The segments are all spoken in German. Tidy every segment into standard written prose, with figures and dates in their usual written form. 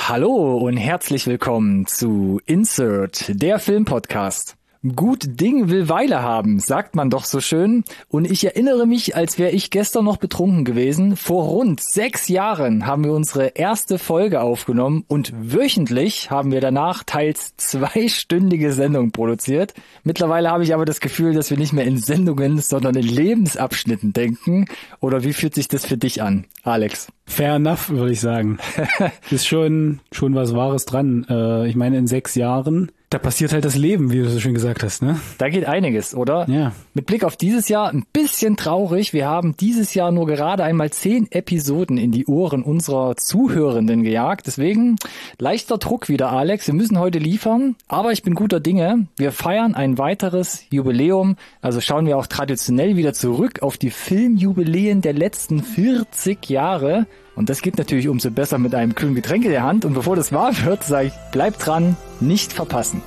Hallo und herzlich willkommen zu Insert, der Filmpodcast. Gut Ding will Weile haben, sagt man doch so schön. Und ich erinnere mich, als wäre ich gestern noch betrunken gewesen. Vor rund 6 Jahren haben wir unsere erste Folge aufgenommen und wöchentlich haben wir danach teils 2-stündige Sendungen produziert. Mittlerweile habe ich aber das Gefühl, dass wir nicht mehr in Sendungen, sondern in Lebensabschnitten denken. Oder wie fühlt sich das für dich an, Alex? Fair enough, würde ich sagen. Ist schon was Wahres dran. Ich meine, in 6 Jahren, da passiert halt das Leben, wie du so schön gesagt hast, ne? Da geht einiges, oder? Ja. Mit Blick auf dieses Jahr ein bisschen traurig. Wir haben dieses Jahr nur gerade einmal 10 Episoden in die Ohren unserer Zuhörenden gejagt. Deswegen leichter Druck wieder, Alex. Wir müssen heute liefern, aber ich bin guter Dinge. Wir feiern ein weiteres Jubiläum. Also schauen wir auch traditionell wieder zurück auf die Filmjubiläen der letzten 40 Jahre. Und das geht natürlich umso besser mit einem kühlen Getränk in der Hand. Und bevor das wahr wird, sage ich, bleibt dran, nicht verpassen.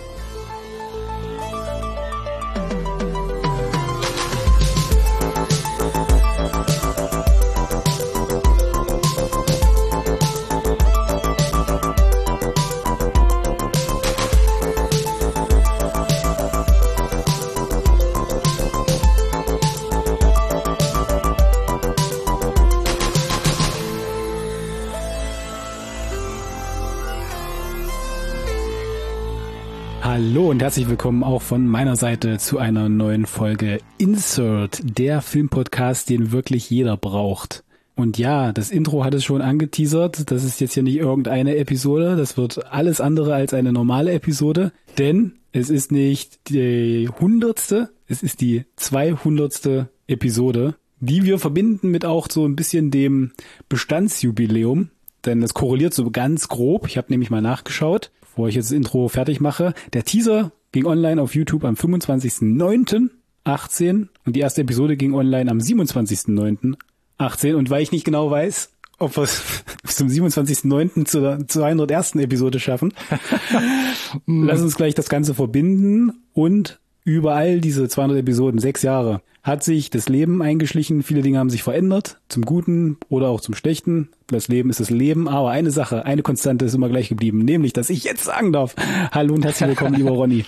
Hallo und herzlich willkommen auch von meiner Seite zu einer neuen Folge Insert, der Filmpodcast, den wirklich jeder braucht. Und ja, das Intro hat es schon angeteasert, das ist jetzt hier nicht irgendeine Episode, das wird alles andere als eine normale Episode, denn es ist nicht die 100., es ist die 200. Episode, die wir verbinden mit auch so ein bisschen dem Bestandsjubiläum, denn das korreliert so ganz grob, ich habe nämlich mal nachgeschaut, bevor ich jetzt das Intro fertig mache. Der Teaser ging online auf YouTube am 25.09.18 und die erste Episode ging online am 27.09.18 und weil ich nicht genau weiß, ob wir es bis zum 27.09. zur 201. Episode schaffen, lass uns gleich das Ganze verbinden und überall diese 200 Episoden, 6 Jahre, hat sich das Leben eingeschlichen. Viele Dinge haben sich verändert, zum Guten oder auch zum Schlechten. Das Leben ist das Leben, aber eine Sache, eine Konstante ist immer gleich geblieben, nämlich, dass ich jetzt sagen darf. Hallo und herzlich willkommen, lieber Ronny.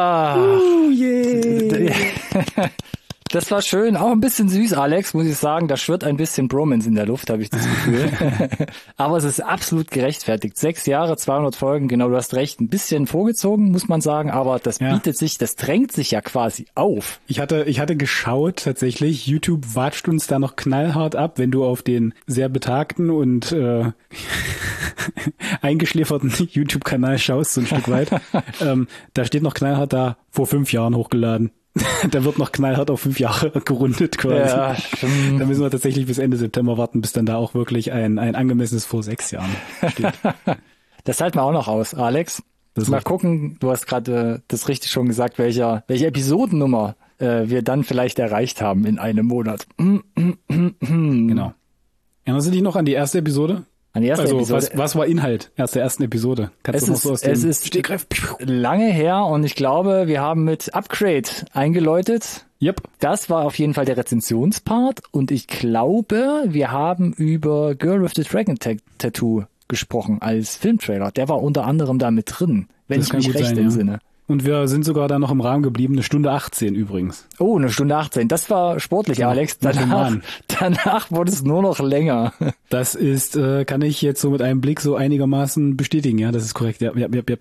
Yeah. Das war schön, auch ein bisschen süß, Alex, muss ich sagen. Da schwirrt ein bisschen Bromance in der Luft, habe ich das Gefühl. Aber es ist absolut gerechtfertigt. 6 Jahre, 200 Folgen, genau, du hast recht. Ein bisschen vorgezogen, muss man sagen, aber das bietet sich, das drängt sich ja quasi auf. Ich hatte geschaut, tatsächlich, YouTube watscht uns da noch knallhart ab, wenn du auf den sehr betagten und eingeschläferten YouTube-Kanal schaust, so ein Stück weit. Da steht noch knallhart da, vor 5 Jahren hochgeladen. Da wird noch knallhart auf 5 Jahre gerundet quasi. Ja, da müssen wir tatsächlich bis Ende September warten, bis dann da auch wirklich ein angemessenes vor 6 Jahren steht. Das halten wir auch noch aus, Alex. Mal gucken, du hast gerade das richtig schon gesagt, welche Episodennummer wir dann vielleicht erreicht haben in einem Monat. Genau. Erinnerst du dich noch an die erste Episode? An die erste Episode. Was war Inhalt der ersten Episode? Kannst du noch so aus dem Stegreif? Lange her und ich glaube, wir haben mit Upgrade eingeläutet. Yep. Das war auf jeden Fall der Rezensionspart und ich glaube, wir haben über Girl with the Dragon Tattoo gesprochen als Filmtrailer. Der war unter anderem da mit drin, wenn ich mich recht entsinne. Und wir sind sogar da noch im Rahmen geblieben, 1:18 übrigens. Oh, 1:18. Das war sportlich, ja, Alex. Danach wurde es nur noch länger. Das ist, kann ich jetzt so mit einem Blick so einigermaßen bestätigen, ja, das ist korrekt. Ja.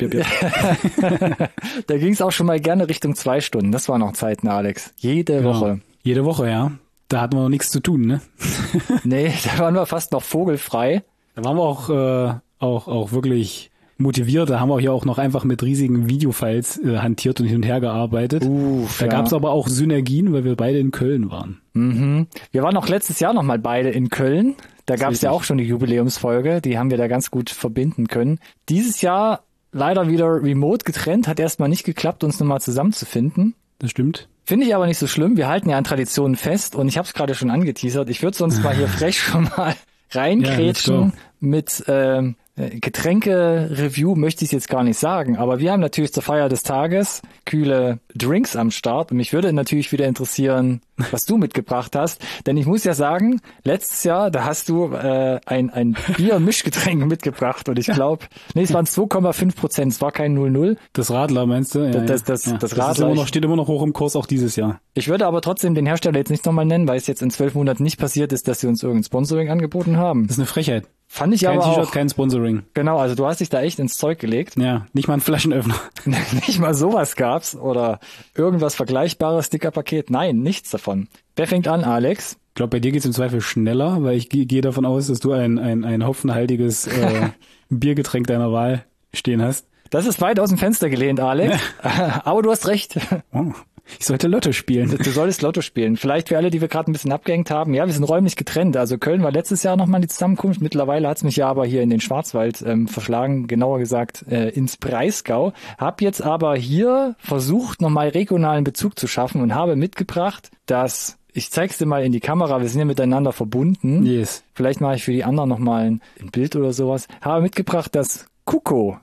Da ging es auch schon mal gerne Richtung 2 Stunden. Das waren noch Zeiten, Alex. Jede Woche. Jede Woche, ja. Da hatten wir noch nichts zu tun, ne? Nee, da waren wir fast noch vogelfrei. Da waren wir auch wirklich motiviert, da haben wir hier auch noch einfach mit riesigen Videofiles hantiert und hin und her gearbeitet. Da gab es aber auch Synergien, weil wir beide in Köln waren. Mhm. Wir waren auch letztes Jahr noch mal beide in Köln. Da gab es ja auch schon die Jubiläumsfolge, die haben wir da ganz gut verbinden können. Dieses Jahr leider wieder remote getrennt, hat erstmal nicht geklappt, uns nochmal zusammenzufinden. Das stimmt. Finde ich aber nicht so schlimm, wir halten ja an Traditionen fest und ich habe es gerade schon angeteasert. Ich würde sonst mal hier frech schon mal reinkrätschen mit Getränke-Review möchte ich jetzt gar nicht sagen, aber wir haben natürlich zur Feier des Tages kühle Drinks am Start und mich würde natürlich wieder interessieren, was du mitgebracht hast, denn ich muss ja sagen, letztes Jahr, da hast du ein Bier-Mischgetränk mitgebracht und ich glaube, es waren 2,5%, es war kein 0,0. Das Radler meinst du? Ja, das Radler steht immer noch hoch im Kurs, auch dieses Jahr. Ich würde aber trotzdem den Hersteller jetzt nicht nochmal nennen, weil es jetzt in 12 Monaten nicht passiert ist, dass sie uns irgendein Sponsoring angeboten haben. Das ist eine Frechheit. Fand ich kein aber T-Shirt, auch. kein Sponsoring. Genau, also du hast dich da echt ins Zeug gelegt. Ja, nicht mal ein Flaschenöffner. Nicht mal sowas gab's oder irgendwas Vergleichbares, Stickerpaket. Nein, nichts davon. Wer fängt an, Alex? Ich glaube, bei dir geht's im Zweifel schneller, weil ich gehe davon aus, dass du ein hopfenhaltiges Biergetränk deiner Wahl stehen hast. Das ist weit aus dem Fenster gelehnt, Alex. Aber du hast recht. Oh. Ich sollte Lotto spielen. Du solltest Lotto spielen. Vielleicht für alle, die wir gerade ein bisschen abgehängt haben. Ja, wir sind räumlich getrennt. Also Köln war letztes Jahr nochmal die Zusammenkunft. Mittlerweile hat's mich ja aber hier in den Schwarzwald verschlagen, genauer gesagt ins Breisgau. Hab jetzt aber hier versucht, nochmal regionalen Bezug zu schaffen und habe mitgebracht, dass, ich zeig's dir mal in die Kamera, wir sind ja miteinander verbunden. Yes. Vielleicht mache ich für die anderen nochmal ein Bild oder sowas. Habe mitgebracht das Kuko.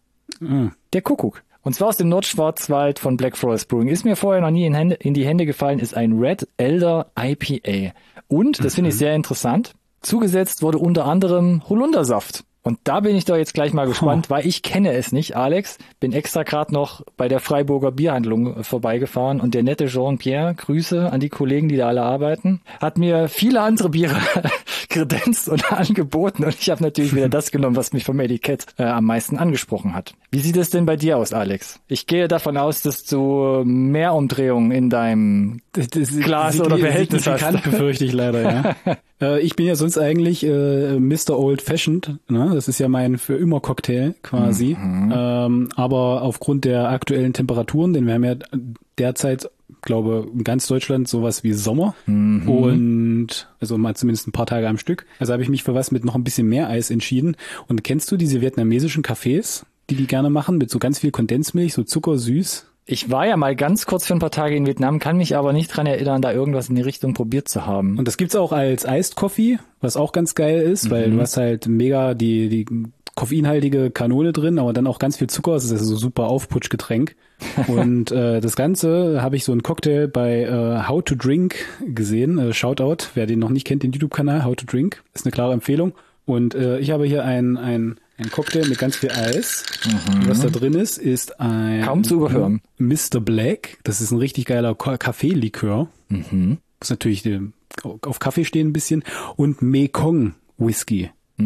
Der Kuckuck. Und zwar aus dem Nordschwarzwald von Black Forest Brewing. Ist mir vorher noch nie in die Hände gefallen, ist ein Red Elder IPA. Und, das finde ich sehr interessant, zugesetzt wurde unter anderem Holundersaft. Und da bin ich doch jetzt gleich mal gespannt, weil ich kenne es nicht, Alex. Bin extra gerade noch bei der Freiburger Bierhandlung vorbeigefahren und der nette Jean-Pierre, Grüße an die Kollegen, die da alle arbeiten, hat mir viele andere Biere kredenzt und angeboten und ich habe natürlich wieder das genommen, was mich vom Etikett am meisten angesprochen hat. Wie sieht es denn bei dir aus, Alex? Ich gehe davon aus, dass du mehr Umdrehungen in deinem Glas oder Behältnis hast. Befürchte ich leider, ja. Ich bin ja sonst eigentlich Mr. Old Fashioned, ne? Das ist ja mein für immer Cocktail quasi. Aber aufgrund der aktuellen Temperaturen, denn wir haben ja derzeit, glaube in ganz Deutschland sowas wie Sommer und also mal zumindest ein paar Tage am Stück. Also habe ich mich für was mit noch ein bisschen mehr Eis entschieden. Und kennst du diese vietnamesischen Cafés, die gerne machen mit so ganz viel Kondensmilch, so zuckersüß? Ich war ja mal ganz kurz für ein paar Tage in Vietnam, kann mich aber nicht dran erinnern, da irgendwas in die Richtung probiert zu haben. Und das gibt's auch als Iced Coffee, was auch ganz geil ist, weil du hast halt mega die koffeinhaltige Kanone drin, aber dann auch ganz viel Zucker. Das ist also so super Aufputschgetränk. Und das Ganze habe ich so einen Cocktail bei How to Drink gesehen. Shoutout, wer den noch nicht kennt, den YouTube-Kanal How to Drink. Ist eine klare Empfehlung. Und ich habe hier ein Cocktail mit ganz viel Eis. Was da drin ist ein kaum zu überhören. Mr. Black. Das ist ein richtig geiler Kaffeelikör. Muss natürlich auf Kaffee stehen ein bisschen. Und Mekong Whisky.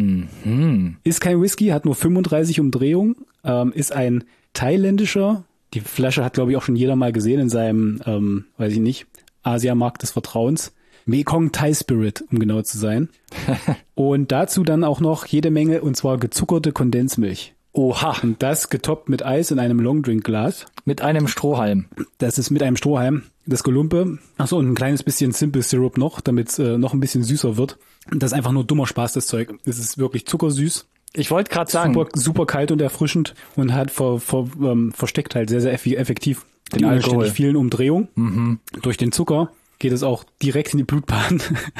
Ist kein Whisky, hat nur 35 Umdrehungen. Ist ein thailändischer. Die Flasche hat, glaube ich, auch schon jeder mal gesehen in seinem, weiß ich nicht, Asiamarkt des Vertrauens. Mekong Thai Spirit, um genau zu sein. Und dazu dann auch noch jede Menge, und zwar gezuckerte Kondensmilch. Oha. Und das getoppt mit Eis in einem Longdrink-Glas. Mit einem Strohhalm. Das ist mit einem Strohhalm. Das Gelumpe. Achso, und ein kleines bisschen Simple Syrup noch, damit es noch ein bisschen süßer wird. Das ist einfach nur dummer Spaß, das Zeug. Es ist wirklich zuckersüß. Ich wollte gerade sagen. Super kalt und erfrischend und hat versteckt halt sehr, sehr effektiv den Alkohol. Die vielen Umdrehungen. Durch den Zucker geht es auch direkt in die Blutbahn.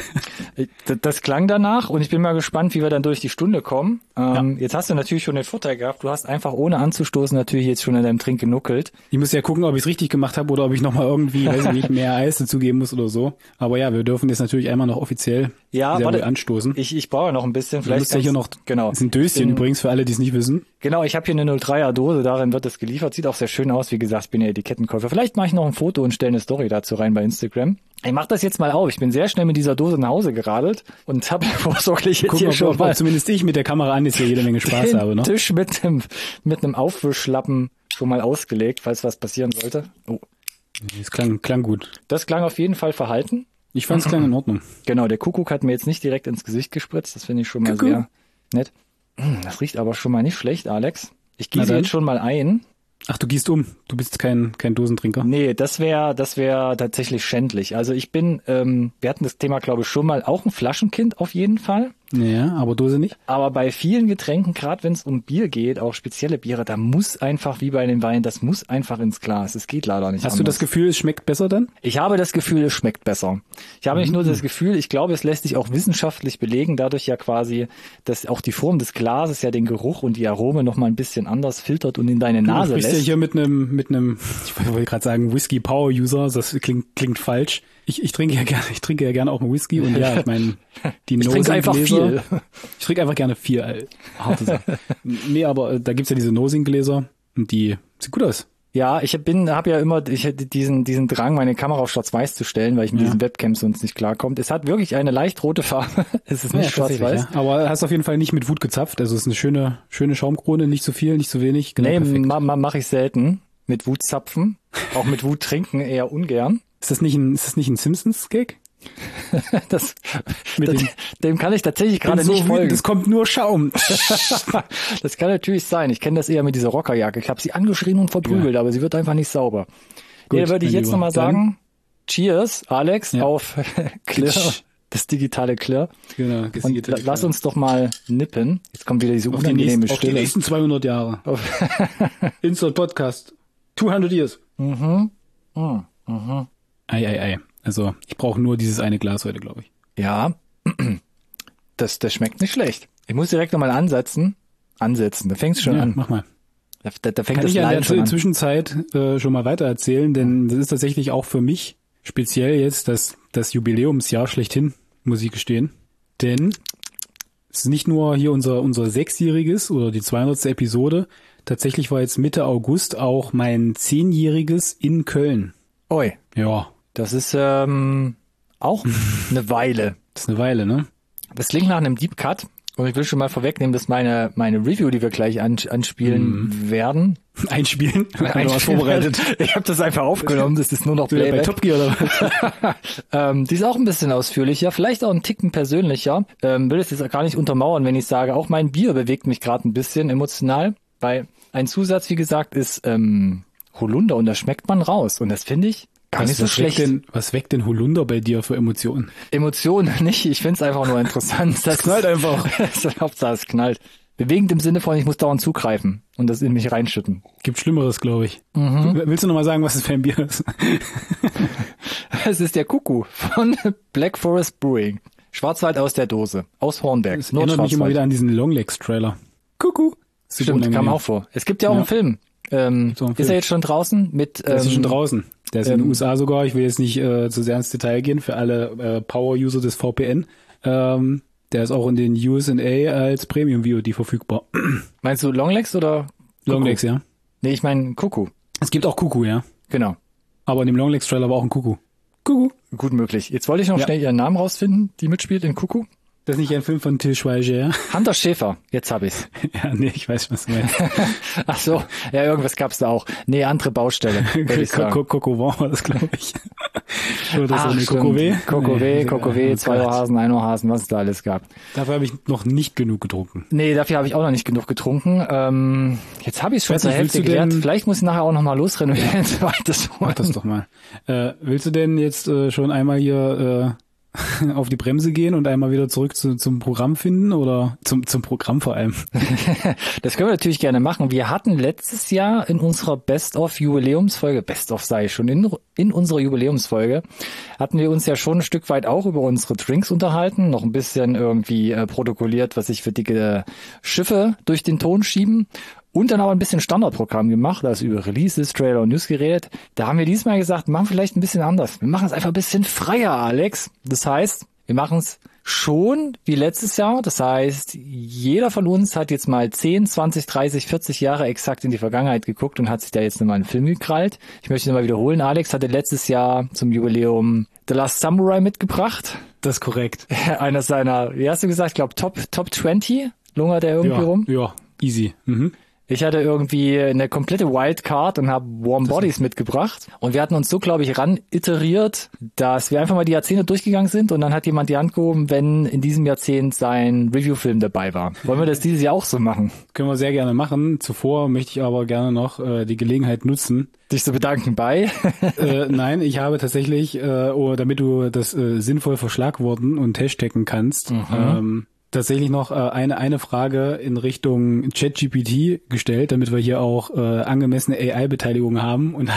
Das klang danach und ich bin mal gespannt, wie wir dann durch die Stunde kommen. Jetzt hast du natürlich schon den Vorteil gehabt, du hast einfach ohne anzustoßen natürlich jetzt schon in deinem Trink genuckelt. Ich muss ja gucken, ob ich es richtig gemacht habe oder ob ich nochmal irgendwie, weiß ich nicht, mehr Eis dazugeben muss oder so. Aber ja, wir dürfen jetzt natürlich einmal noch offiziell sehr wohl anstoßen. Ich brauche noch ein bisschen. Vielleicht ja hier noch, genau. Das ist ein Döschen übrigens für alle, die es nicht wissen. Genau, ich habe hier eine 03er Dose, darin wird es geliefert. Sieht auch sehr schön aus, wie gesagt, ich bin ja Etikettenkäufer. Vielleicht mache ich noch ein Foto und stelle eine Story dazu rein bei Instagram. Ich mach das jetzt mal auf. Ich bin sehr schnell mit dieser Dose nach Hause geradelt und habe vorsorglich jetzt hier schon mal zumindest ich mit der Kamera an jetzt hier jede Menge Spaß habe, ne? Tisch mit einem Aufwischlappen schon mal ausgelegt, falls was passieren sollte. Oh. Das klang gut. Das klang auf jeden Fall verhalten. Ich fand es klang in Ordnung. Genau, der Kuckuck hat mir jetzt nicht direkt ins Gesicht gespritzt. Das finde ich schon mal sehr nett. Das riecht aber schon mal nicht schlecht, Alex. Ich gieße jetzt schon mal ein. Ach, du gießt um. Du bist kein Dosentrinker. Nee, das wär tatsächlich schändlich. Also ich bin, wir hatten das Thema, glaube ich, schon mal, auch ein Flaschenkind auf jeden Fall. Ja, aber Dose nicht. Aber bei vielen Getränken, gerade wenn es um Bier geht, auch spezielle Biere, da muss einfach, wie bei den Weinen, das muss einfach ins Glas. Es geht leider nicht Hast du das Gefühl, es schmeckt besser dann? Ich habe das Gefühl, es schmeckt besser. Ich habe nicht nur das Gefühl, ich glaube, es lässt sich auch wissenschaftlich belegen, dadurch ja quasi, dass auch die Form des Glases ja den Geruch und die Arome noch mal ein bisschen anders filtert und in deine Nase lässt. Du sprichst ja hier mit einem, ich wollte gerade sagen Whisky Power User, das klingt falsch. Ich trinke ja gerne auch einen Whisky und ja, ich meine, die Ich trinke einfach viel. Ich trinke einfach gerne viel, harte Sache. Nee, aber da gibt's ja diese Nosing-Gläser und die sieht gut aus. Ja, ich habe ja immer diesen Drang, meine Kamera auf Schwarz-Weiß zu stellen, weil ich mit diesen Webcams sonst nicht klarkommt. Es hat wirklich eine leicht rote Farbe. Es ist nicht Schwarz-Weiß. Ja. Aber hast auf jeden Fall nicht mit Wut gezapft. Also es ist eine schöne Schaumkrone, nicht zu viel, nicht zu wenig. Genau, mache ich selten. Mit Wut zapfen. Auch mit Wut trinken eher ungern. Ist das nicht ein Simpsons-Gag? Dem kann ich tatsächlich gerade nicht folgen. Es kommt nur Schaum. Das kann natürlich sein. Ich kenne das eher mit dieser Rockerjacke. Ich habe sie angeschrien und verprügelt, aber sie wird einfach nicht sauber. Gut, da würde ich jetzt nochmal sagen, Cheers, Alex, auf Klirr, das digitale Klirr. Genau, das digitale Klirr. Lass uns doch mal nippen. Jetzt kommt wieder diese unangenehme Stille. Auf die nächsten 200 Jahre. Insert Podcast. 200 years. Ei. Also ich brauche nur dieses eine Glas heute, glaube ich. Ja, das schmeckt nicht schlecht. Ich muss direkt nochmal ansetzen. Da fängt's schon an. Mach mal. Da fängt Kann das ich ja in der an. Zwischenzeit schon mal weiter erzählen, denn das ist tatsächlich auch für mich speziell jetzt das Jubiläumsjahr schlechthin, muss ich gestehen. Denn es ist nicht nur hier unser 6-jähriges oder die 200. Episode. Tatsächlich war jetzt Mitte August auch mein 10-jähriges in Köln. Oi. Ja. Das ist auch eine Weile. Das ist eine Weile, ne? Das klingt nach einem Deep Cut. Und ich will schon mal vorwegnehmen, dass meine Review, die wir gleich anspielen werden. Einspielen? Vorbereitet. Ich habe das einfach aufgenommen, das ist nur noch Playback. Bei Top Gear oder was? Die ist auch ein bisschen ausführlicher, vielleicht auch ein Ticken persönlicher. Will es jetzt gar nicht untermauern, wenn ich sage, auch mein Bier bewegt mich gerade ein bisschen emotional. Weil ein Zusatz, wie gesagt, ist Holunder und da schmeckt man raus. Und das finde ich gar nicht so schlecht. Was weckt denn Holunder bei dir für Emotionen? Emotionen nicht, ich finde es einfach nur interessant. Das knallt einfach. Hauptsache es knallt. Bewegend im Sinne von, ich muss dauernd zugreifen und das in mich reinschütten. Gibt Schlimmeres, glaube ich. Willst du noch mal sagen, was das für ein Bier ist? Es ist der Kuckuck von Black Forest Brewing. Schwarzwald aus der Dose. Aus Hornberg. Das erinnert mich immer wieder an diesen Longlegs-Trailer. Kuckuck. Stimmt, kam auch vor. Es gibt ja auch einen Film. Ist er jetzt schon draußen? Der ist schon draußen. Der ist in den USA sogar. Ich will jetzt nicht zu sehr ins Detail gehen für alle Power-User des VPN. Der ist auch in den USA als Premium-VOD verfügbar. Meinst du Longlegs oder Kuckuck? Longlegs, ja. Nee, ich meine Kuckuck. Es gibt auch Kuckuck, ja. Genau. Aber in dem Longlegs-Trailer war auch ein Kuckuck. Kuckuck. Gut möglich. Jetzt wollte ich noch schnell ihren Namen rausfinden, die mitspielt in Kuckuck. Das ist nicht ein Film von Til Schweiger, ja? Hunter Schäfer, jetzt hab ich's. Ja, nee, ich weiß, was du meinst. Ach so, ja, irgendwas gab's da auch. Nee, andere Baustelle, würde ich sagen. Coco war das, glaube ich. Oder so eine Coco-W, 2 Ohrhasen, 1 Ohrhasen, was es da alles gab. Dafür habe ich noch nicht genug getrunken. Nee, dafür habe ich auch noch nicht genug getrunken. Jetzt habe ich es schon zur Hälfte gelernt. Vielleicht muss ich nachher auch noch mal losrennen. Mach das doch mal. Willst du denn jetzt schon einmal hier auf die Bremse gehen und einmal wieder zurück zum Programm finden oder zum Programm vor allem? Das können wir natürlich gerne machen. Wir hatten letztes Jahr in unserer Best-of-Jubiläumsfolge, Best-of sei schon, in unserer Jubiläumsfolge, hatten wir uns ja schon ein Stück weit auch über unsere Drinks unterhalten, noch ein bisschen irgendwie protokolliert, was sich für dicke Schiffe durch den Ton schieben. Und dann aber ein bisschen Standardprogramm gemacht, also über Releases, Trailer und News geredet. Da haben wir diesmal gesagt, machen vielleicht ein bisschen anders. Wir machen es einfach ein bisschen freier, Alex. Das heißt, wir machen es schon wie letztes Jahr. Das heißt, jeder von uns hat jetzt mal 10, 20, 30, 40 Jahre exakt in die Vergangenheit geguckt und hat sich da jetzt nochmal einen Film gekrallt. Ich möchte nochmal wiederholen, Alex hatte letztes Jahr zum Jubiläum The Last Samurai mitgebracht. Das ist korrekt. Einer seiner, wie hast du gesagt, ich glaube Top 20 lungert er irgendwie rum. Ja, easy. Ich hatte irgendwie eine komplette Wildcard und habe Warm Bodies mitgebracht. Und wir hatten uns so, glaube ich, ran iteriert, dass wir einfach mal die Jahrzehnte durchgegangen sind und dann hat jemand die Hand gehoben, wenn in diesem Jahrzehnt sein Reviewfilm dabei war. Wollen wir das dieses Jahr auch so machen? Können wir sehr gerne machen. Zuvor möchte ich aber gerne noch die Gelegenheit nutzen, dich zu bedanken bei? Nein, ich habe tatsächlich, damit du das sinnvoll verschlagworten und hashtaggen kannst, tatsächlich noch eine Frage in Richtung ChatGPT gestellt, damit wir hier auch angemessene AI-Beteiligung haben und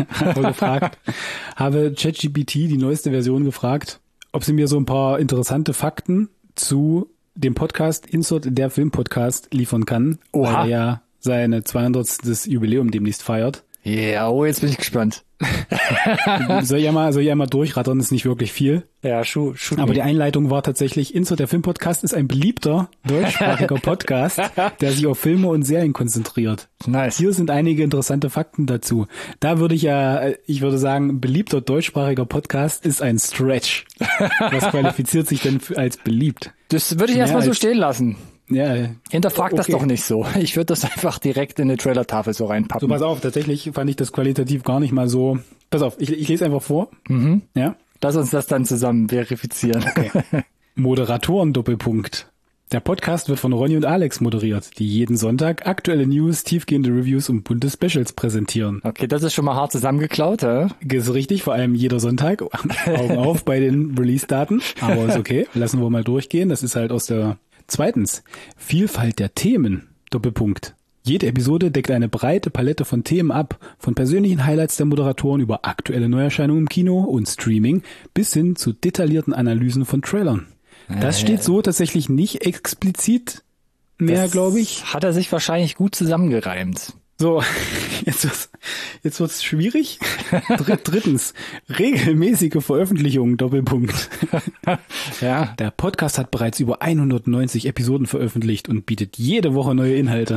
habe ChatGPT die neueste Version gefragt, ob sie mir so ein paar interessante Fakten zu dem Podcast Insert, der Filmpodcast, liefern kann, weil er ja seine 200. Jubiläum demnächst feiert. Ja, jetzt bin ich gespannt. Soll ich einmal durchrattern, ist nicht wirklich viel. Ja, shoot aber die Einleitung war tatsächlich, Insert, der Filmpodcast ist ein beliebter deutschsprachiger Podcast, der sich auf Filme und Serien konzentriert. Nice. Hier sind einige interessante Fakten dazu. Da würde ich würde sagen, beliebter deutschsprachiger Podcast ist ein Stretch. Was qualifiziert sich denn als beliebt? Das würde ich erstmal so stehen lassen. Ja. Hinterfrag das doch nicht so. Ich würde das einfach direkt in eine Trailer-Tafel so reinpacken. So, pass auf, tatsächlich fand ich das qualitativ gar nicht mal so. Pass auf, ich lese einfach vor. Mhm. Ja. Lass uns das dann zusammen verifizieren. Okay. Moderatoren-Doppelpunkt. Der Podcast wird von Ronny und Alex moderiert, die jeden Sonntag aktuelle News, tiefgehende Reviews und bunte Specials präsentieren. Okay, das ist schon mal hart zusammengeklaut, ja? Ist richtig, vor allem jeder Sonntag. Augen auf bei den Release-Daten. Aber ist okay, lassen wir mal durchgehen. Das ist halt aus der... Zweitens, Vielfalt der Themen, Doppelpunkt. Jede Episode deckt eine breite Palette von Themen ab, von persönlichen Highlights der Moderatoren über aktuelle Neuerscheinungen im Kino und Streaming bis hin zu detaillierten Analysen von Trailern. Das steht so tatsächlich nicht explizit mehr, glaube ich. Hat er sich wahrscheinlich gut zusammengereimt. So, jetzt wird's schwierig. Drittens, regelmäßige Veröffentlichungen, Doppelpunkt. Ja. Der Podcast hat bereits über 190 Episoden veröffentlicht und bietet jede Woche neue Inhalte.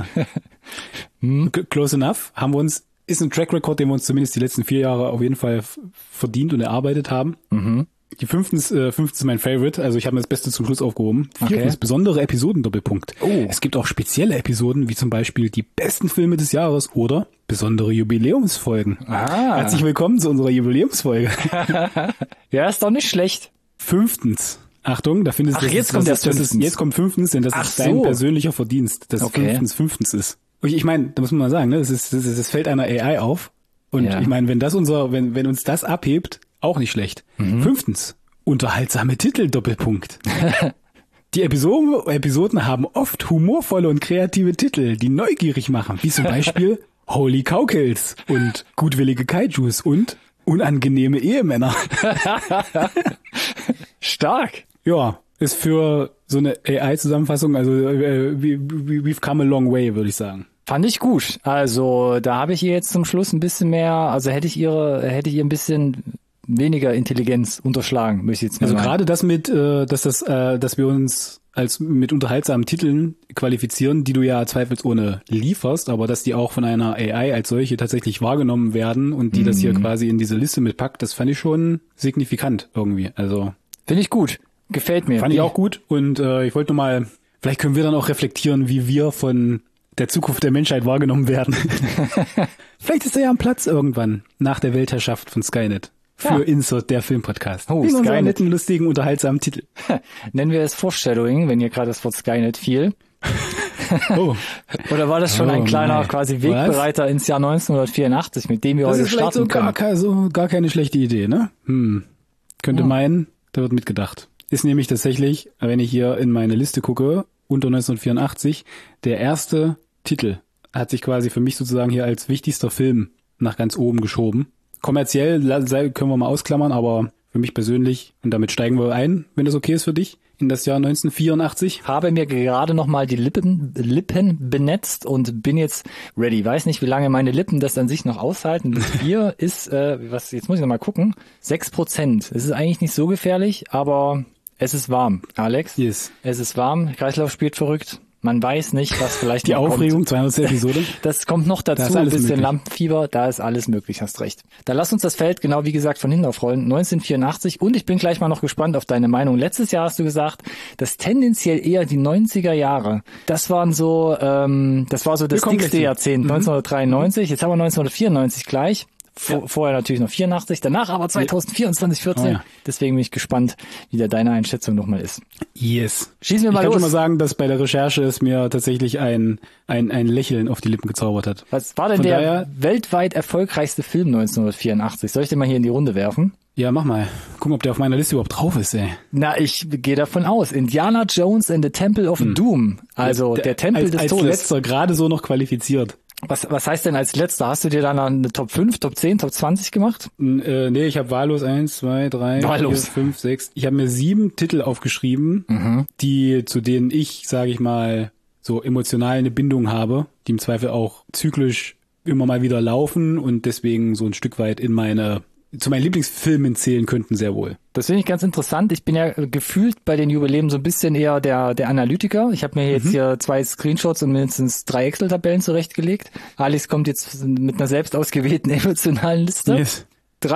Close enough. Ist ein Track Record, den wir uns zumindest die letzten 4 Jahre auf jeden Fall verdient und erarbeitet haben. Mhm. Die fünftens ist mein Favorite, also ich habe mir das Beste zum Schluss aufgehoben. Viertens, okay. Besondere Episoden, Doppelpunkt. Oh. Es gibt auch spezielle Episoden, wie zum Beispiel die besten Filme des Jahres oder besondere Jubiläumsfolgen. Herzlich willkommen zu unserer Jubiläumsfolge. Ja, ist doch nicht schlecht. Fünftens, Achtung, da findest du... Jetzt kommt jetzt kommt fünftens, denn das ist dein persönlicher Verdienst, dass fünftens ist. Und ich meine, da muss man mal sagen, ne, das fällt einer AI auf. Und ich meine, wenn uns das abhebt, auch nicht schlecht. Mhm. Fünftens, unterhaltsame Titel, Doppelpunkt. Die Episoden haben oft humorvolle und kreative Titel, die neugierig machen, wie zum Beispiel Holy Cowkills und gutwillige Kaijus und unangenehme Ehemänner. Stark. Ja, ist für so eine AI-Zusammenfassung, also we've come a long way, würde ich sagen. Fand ich gut. Also da habe ich ihr jetzt zum Schluss ein bisschen mehr, also hätte ich ihr ein bisschen weniger Intelligenz unterschlagen, möchte ich jetzt mal sagen. Also gerade das mit, dass wir uns als mit unterhaltsamen Titeln qualifizieren, die du ja zweifelsohne lieferst, aber dass die auch von einer AI als solche tatsächlich wahrgenommen werden und die das hier quasi in diese Liste mitpackt, das fand ich schon signifikant irgendwie. Also finde ich gut. Gefällt mir. Fand ich auch gut und ich wollte nur mal, vielleicht können wir dann auch reflektieren, wie wir von der Zukunft der Menschheit wahrgenommen werden. Vielleicht ist er ja am Platz irgendwann nach der Weltherrschaft von Skynet. Für Insert, der Filmpodcast. Oh, in unserem Skynet. netten, lustigen, unterhaltsamen Titel. Nennen wir es Foreshadowing, wenn hier gerade das Wort Skynet fiel. Oh. Oder war das schon ein kleiner quasi Wegbereiter ins Jahr 1984, mit dem wir heute starten können? Das ist gar keine schlechte Idee, ne? Könnte meinen, da wird mitgedacht. Ist nämlich tatsächlich, wenn ich hier in meine Liste gucke, unter 1984, der erste Titel hat sich quasi für mich sozusagen hier als wichtigster Film nach ganz oben geschoben. Kommerziell können wir mal ausklammern, aber für mich persönlich, und damit steigen wir ein, wenn das okay ist für dich, in das Jahr 1984. Habe mir gerade noch mal die Lippen benetzt und bin jetzt ready. Weiß nicht, wie lange meine Lippen das an sich noch aushalten. Das Bier ist, jetzt muss ich noch mal gucken, 6%. Es ist eigentlich nicht so gefährlich, aber es ist warm. Alex? Yes. Es ist warm, Kreislauf spielt verrückt. Man weiß nicht, was vielleicht die noch Aufregung, kommt. 200. Episode. Das kommt noch dazu, ein bisschen möglich. Lampenfieber, da ist alles möglich, hast recht. Da lass uns das Feld, genau wie gesagt, von hinten aufrollen, 1984. Und ich bin gleich mal noch gespannt auf deine Meinung. Letztes Jahr hast du gesagt, dass tendenziell eher die 90er Jahre, das war so das dickste Jahrzehnt, 1993, jetzt haben wir 1994 gleich. Vorher natürlich noch 84, danach aber 2024, 14. Ja. Deswegen bin ich gespannt, wie da deine Einschätzung nochmal ist. Yes. Schießen wir mal los. Ich kann schon mal sagen, dass bei der Recherche es mir tatsächlich ein Lächeln auf die Lippen gezaubert hat. Was war denn der weltweit erfolgreichste Film 1984? Soll ich den mal hier in die Runde werfen? Ja, mach mal. Gucken, ob der auf meiner Liste überhaupt drauf ist, ey. Na, ich gehe davon aus. Indiana Jones and the Temple of Doom. Also der Tempel des Todes. Als letzter gerade so noch qualifiziert. Was heißt denn als letzter? Hast du dir dann eine Top 5, Top 10, Top 20 gemacht? Nee, ich habe wahllos 1, 2, 3, 4, 5, 6. Ich habe mir 7 Titel aufgeschrieben, zu denen ich, sage ich mal, so emotional eine Bindung habe, die im Zweifel auch zyklisch immer mal wieder laufen und deswegen so ein Stück weit zu meinen Lieblingsfilmen zählen könnten, sehr wohl. Das finde ich ganz interessant. Ich bin ja gefühlt bei den Jubiläen so ein bisschen eher der Analytiker. Ich habe mir jetzt hier 2 Screenshots und mindestens 3 Excel-Tabellen zurechtgelegt. Alex kommt jetzt mit einer selbst ausgewählten emotionalen Liste. Yes.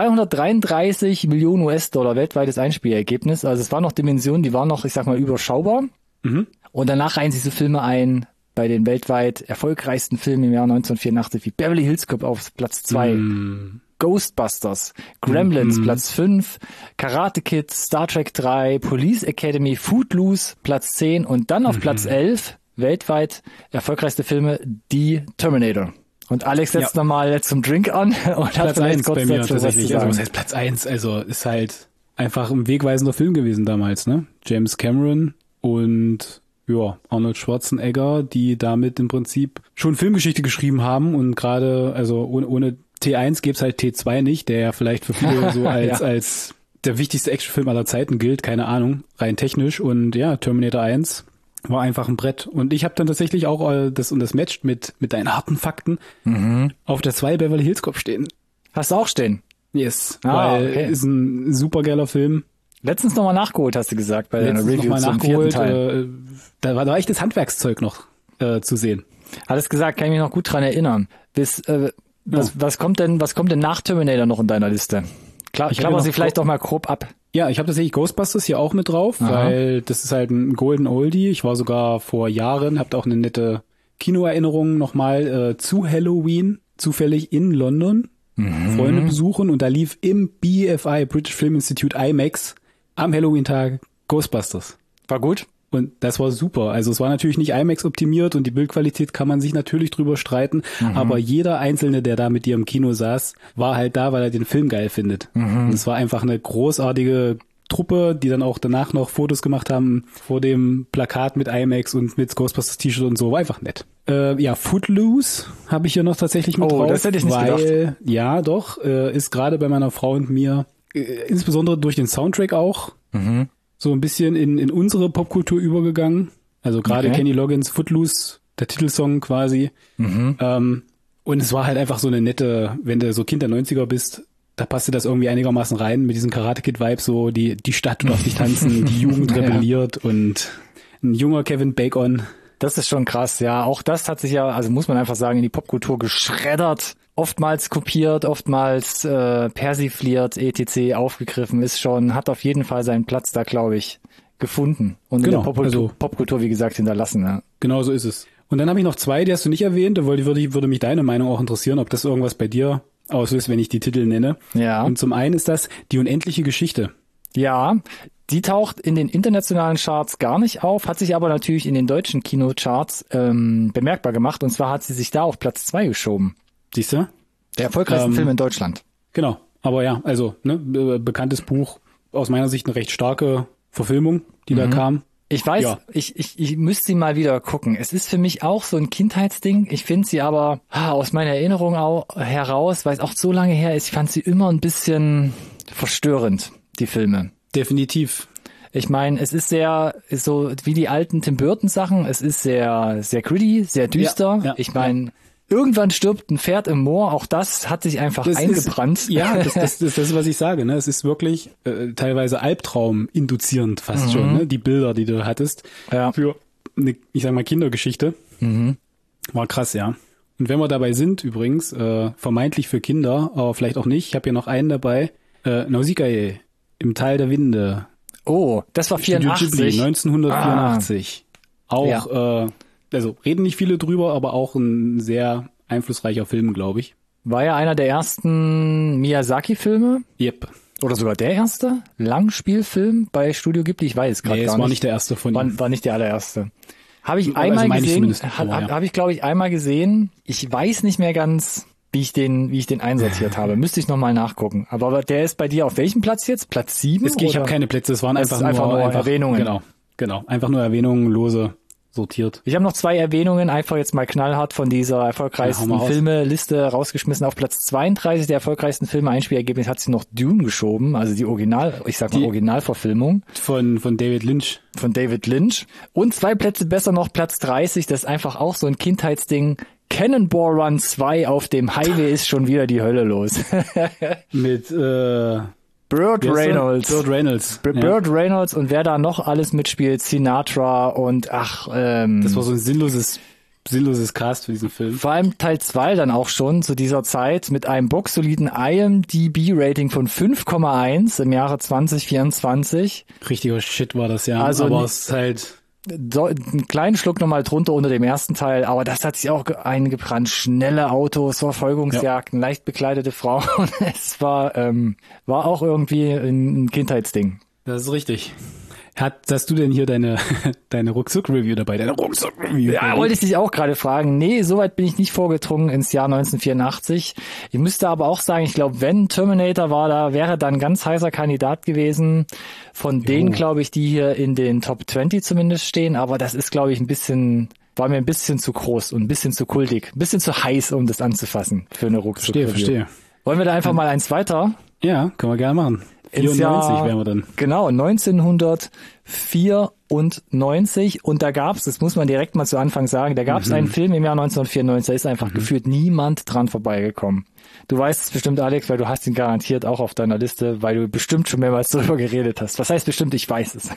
333 Millionen US-Dollar weltweites Einspielergebnis. Also es waren noch Dimensionen, die waren noch, ich sag mal, überschaubar. Und danach reihen sich so Filme ein bei den weltweit erfolgreichsten Filmen im Jahr 1984 wie Beverly Hills Cop auf Platz 2. Ghostbusters, Gremlins, Platz 5, Karate Kid, Star Trek 3, Police Academy, Footloose, Platz 10 und dann auf Platz 11, weltweit erfolgreichste Filme, die Terminator. Und Alex setzt nochmal zum Drink an und hat Platz 1 bei mir tatsächlich. Also was heißt Platz 1? Also ist halt einfach ein wegweisender Film gewesen damals, ne? James Cameron und Arnold Schwarzenegger, die damit im Prinzip schon Filmgeschichte geschrieben haben und gerade, also ohne T1 gibt's halt T2 nicht, der ja vielleicht für viele so als der wichtigste Actionfilm aller Zeiten gilt, keine Ahnung, rein technisch. Und ja, Terminator 1 war einfach ein Brett. Und ich habe dann tatsächlich auch das matcht mit deinen harten Fakten auf der 2 Beverly Hills Cop stehen. Hast du auch stehen? Yes, weil ist ein supergeiler Film. Letztens nochmal nachgeholt, hast du gesagt, bei deiner Review zum 4. Teil. Da war echt das Handwerkszeug noch zu sehen. Hattest gesagt, kann ich mich noch gut dran erinnern. Was kommt denn nach Terminator noch in deiner Liste? Klappern Sie vielleicht doch mal grob ab. Ja, ich habe tatsächlich Ghostbusters hier auch mit drauf, weil das ist halt ein Golden Oldie. Ich war sogar vor Jahren, habt auch eine nette Kinoerinnerung nochmal zu Halloween, zufällig in London, Freunde besuchen und da lief im BFI, British Film Institute IMAX, am Halloween-Tag Ghostbusters. War gut? Und das war super. Also es war natürlich nicht IMAX optimiert und die Bildqualität kann man sich natürlich drüber streiten, aber jeder Einzelne, der da mit dir im Kino saß, war halt da, weil er den Film geil findet. Und es war einfach eine großartige Truppe, die dann auch danach noch Fotos gemacht haben vor dem Plakat mit IMAX und mit Ghostbusters T-Shirt und so. War einfach nett. Footloose habe ich hier noch tatsächlich mit drauf. Das hätte ich nicht gedacht. Ja, doch, ist gerade bei meiner Frau und mir, insbesondere durch den Soundtrack auch, so ein bisschen in unsere Popkultur übergegangen. Also gerade Kenny Loggins Footloose, der Titelsong quasi. Und es war halt einfach so eine nette, wenn du so Kind der 90er bist, da passte das irgendwie einigermaßen rein mit diesem Karate Kid Vibe, so die Stadt darf nicht tanzen, die Jugend rebelliert und ein junger Kevin Bacon. Das ist schon krass, ja. Auch das hat sich ja, also muss man einfach sagen, in die Popkultur geschreddert. Oftmals kopiert, oftmals persifliert, etc. aufgegriffen, hat auf jeden Fall seinen Platz da, glaube ich, gefunden. Und in der Popkultur, wie gesagt, hinterlassen. Ja. Genau so ist es. Und dann habe ich noch 2, die hast du nicht erwähnt, da würde mich deine Meinung auch interessieren, ob das irgendwas bei dir auslöst, wenn ich die Titel nenne. Ja. Und zum einen ist das Die unendliche Geschichte. Ja, die taucht in den internationalen Charts gar nicht auf, hat sich aber natürlich in den deutschen Kinocharts bemerkbar gemacht. Und zwar hat sie sich da auf Platz 2 geschoben. Siehst du? Der erfolgreichste Film in Deutschland. Genau, aber ja, also bekanntes Buch, aus meiner Sicht eine recht starke Verfilmung, die da kam. Ich weiß, ich müsste sie mal wieder gucken. Es ist für mich auch so ein Kindheitsding. Ich finde sie aber aus meiner Erinnerung auch heraus, weil es auch so lange her ist, ich fand sie immer ein bisschen verstörend, die Filme. Definitiv. Ich meine, es ist so wie die alten Tim Burton Sachen. Es ist sehr, sehr gritty, sehr düster. Ja, ich meine, irgendwann stirbt ein Pferd im Moor. Auch das hat sich einfach eingebrannt. Das ist, was ich sage. Ne? Es ist wirklich teilweise Albtraum-induzierend fast schon. Ne? Die Bilder, die du hattest für eine, ich sag mal, Kindergeschichte. War krass, ja. Und wenn wir dabei sind, übrigens, vermeintlich für Kinder, aber vielleicht auch nicht. Ich habe hier noch einen dabei. Nausicaa im Tal der Winde. Oh, das war 84. Ghibli, 1984. Auch, also reden nicht viele drüber, aber auch ein sehr einflussreicher Film, glaube ich. War ja einer der ersten Miyazaki-Filme. Yep. Oder sogar der erste Langspielfilm bei Studio Ghibli. Ich weiß gerade gar nicht. Nee, es war nicht der erste von ihm. War nicht der allererste. Habe ich einmal gesehen. Habe ich, glaube ich, einmal gesehen. Ich weiß nicht mehr ganz, wie ich den einsortiert habe. Müsste ich nochmal nachgucken. Aber der ist bei dir auf welchem Platz jetzt? Platz 7? Ich habe keine Plätze, es waren einfach nur Erwähnungen. Genau. Einfach nur Erwähnungen, lose sortiert. Ich habe noch 2 Erwähnungen, einfach jetzt mal knallhart von dieser erfolgreichsten Filmeliste rausgeschmissen. Auf Platz 32 der erfolgreichsten Filme, Einspielergebnis, hat sie noch Dune geschoben, also die Originalverfilmung. Von David Lynch. Von David Lynch. Und 2 Plätze besser noch, Platz 30, das ist einfach auch so ein Kindheitsding. Cannonball Run 2 auf dem Highway ist schon wieder die Hölle los. Mit Burt Reynolds. Burt Reynolds und wer da noch alles mitspielt, Sinatra und das war so ein sinnloses Cast für diesen Film. Vor allem Teil 2 dann auch schon zu dieser Zeit mit einem boxsoliden IMDb-Rating von 5,1 im Jahre 2024. Richtiger Shit war das, ja. Also aber es ist halt einen kleinen Schluck nochmal drunter unter dem ersten Teil, aber das hat sich auch eingebrannt. Schnelle Autos, Verfolgungsjagden, leicht bekleidete Frauen. Es war auch irgendwie ein Kindheitsding. Das ist richtig. Hast du denn hier deine Ruckzuck-Review dabei? Ja, wollte ich dich auch gerade fragen. Nee, soweit bin ich nicht vorgedrungen ins Jahr 1984. Ich müsste aber auch sagen, ich glaube, wenn Terminator war, da wäre dann ein ganz heißer Kandidat gewesen. Von denen, glaube ich, die hier in den Top 20 zumindest stehen. Aber das ist, glaube ich, war mir ein bisschen zu groß und ein bisschen zu kultig. Ein bisschen zu heiß, um das anzufassen für eine Ruckzuck-Review. Verstehe. Wollen wir da einfach mal eins weiter? Ja, können wir gerne machen. 94 wären wir dann. Genau, 1994 und da gab's, das muss man direkt mal zu Anfang sagen, da gab's einen Film im Jahr 1994, da ist einfach gefühlt niemand dran vorbeigekommen. Du weißt es bestimmt, Alex, weil du hast ihn garantiert auch auf deiner Liste, weil du bestimmt schon mehrmals darüber geredet hast. Was heißt bestimmt, ich weiß es.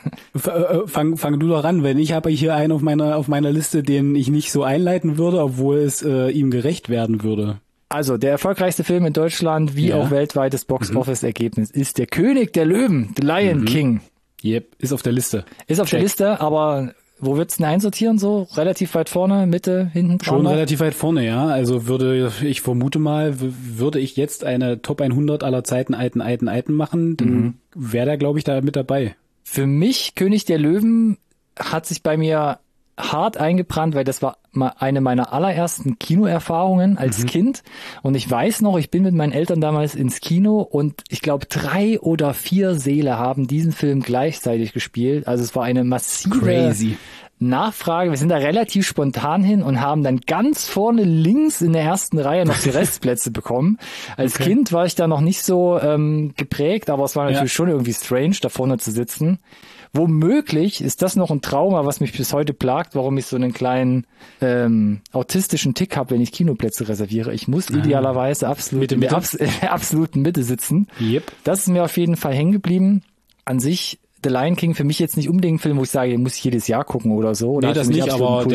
Fang du doch an, wenn ich habe hier einen auf meiner Liste, den ich nicht so einleiten würde, obwohl es ihm gerecht werden würde. Also, der erfolgreichste Film in Deutschland, wie auch weltweites Box-Office-Ergebnis, ist Der König der Löwen, The Lion King. Yep, ist auf der Liste. Ist auf der Liste, aber wo wird's denn einsortieren? So relativ weit vorne, Mitte, hinten dran? Schon relativ weit vorne, ja. Also ich vermute mal, würde ich jetzt eine Top 100 aller Zeiten alten machen, dann wäre der, glaube ich, da mit dabei. Für mich, König der Löwen, hat sich bei mir hart eingebrannt, weil das war eine meiner allerersten Kinoerfahrungen als Kind. Und ich weiß noch, ich bin mit meinen Eltern damals ins Kino und ich glaube 3 oder 4 Säle haben diesen Film gleichzeitig gespielt. Also es war eine massive Nachfrage. Wir sind da relativ spontan hin und haben dann ganz vorne links in der ersten Reihe noch die Restplätze bekommen. Als Kind war ich da noch nicht so geprägt, aber es war natürlich schon irgendwie strange, da vorne zu sitzen. Womöglich ist das noch ein Trauma, was mich bis heute plagt, warum ich so einen kleinen autistischen Tick habe, wenn ich Kinoplätze reserviere. Ich muss idealerweise absolut in der absoluten Mitte sitzen. Yep. Das ist mir auf jeden Fall hängen geblieben. An sich The Lion King für mich jetzt nicht unbedingt ein Film, wo ich sage, den muss ich jedes Jahr gucken oder so. Oder nee, das nicht, aber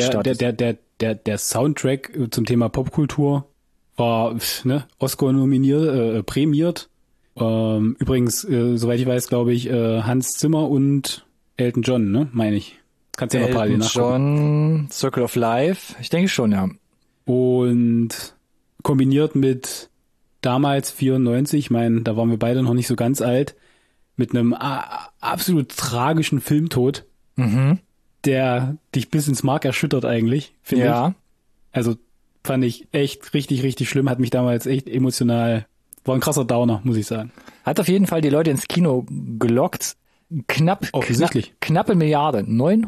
der Soundtrack zum Thema Popkultur war Oscar nominiert, prämiert. Übrigens, soweit ich weiß, glaube ich, Hans Zimmer und Elton John, ne, meine ich. Kannst ja mal parallel nachgucken. Elton John, Circle of Life, ich denke schon, ja. Und kombiniert mit damals 94, ich meine, da waren wir beide noch nicht so ganz alt, mit einem absolut tragischen Filmtod, der dich bis ins Mark erschüttert eigentlich, finde ich. Also fand ich echt richtig, richtig schlimm, hat mich damals echt emotional, war ein krasser Downer, muss ich sagen. Hat auf jeden Fall die Leute ins Kino gelockt. Knappe Milliarde,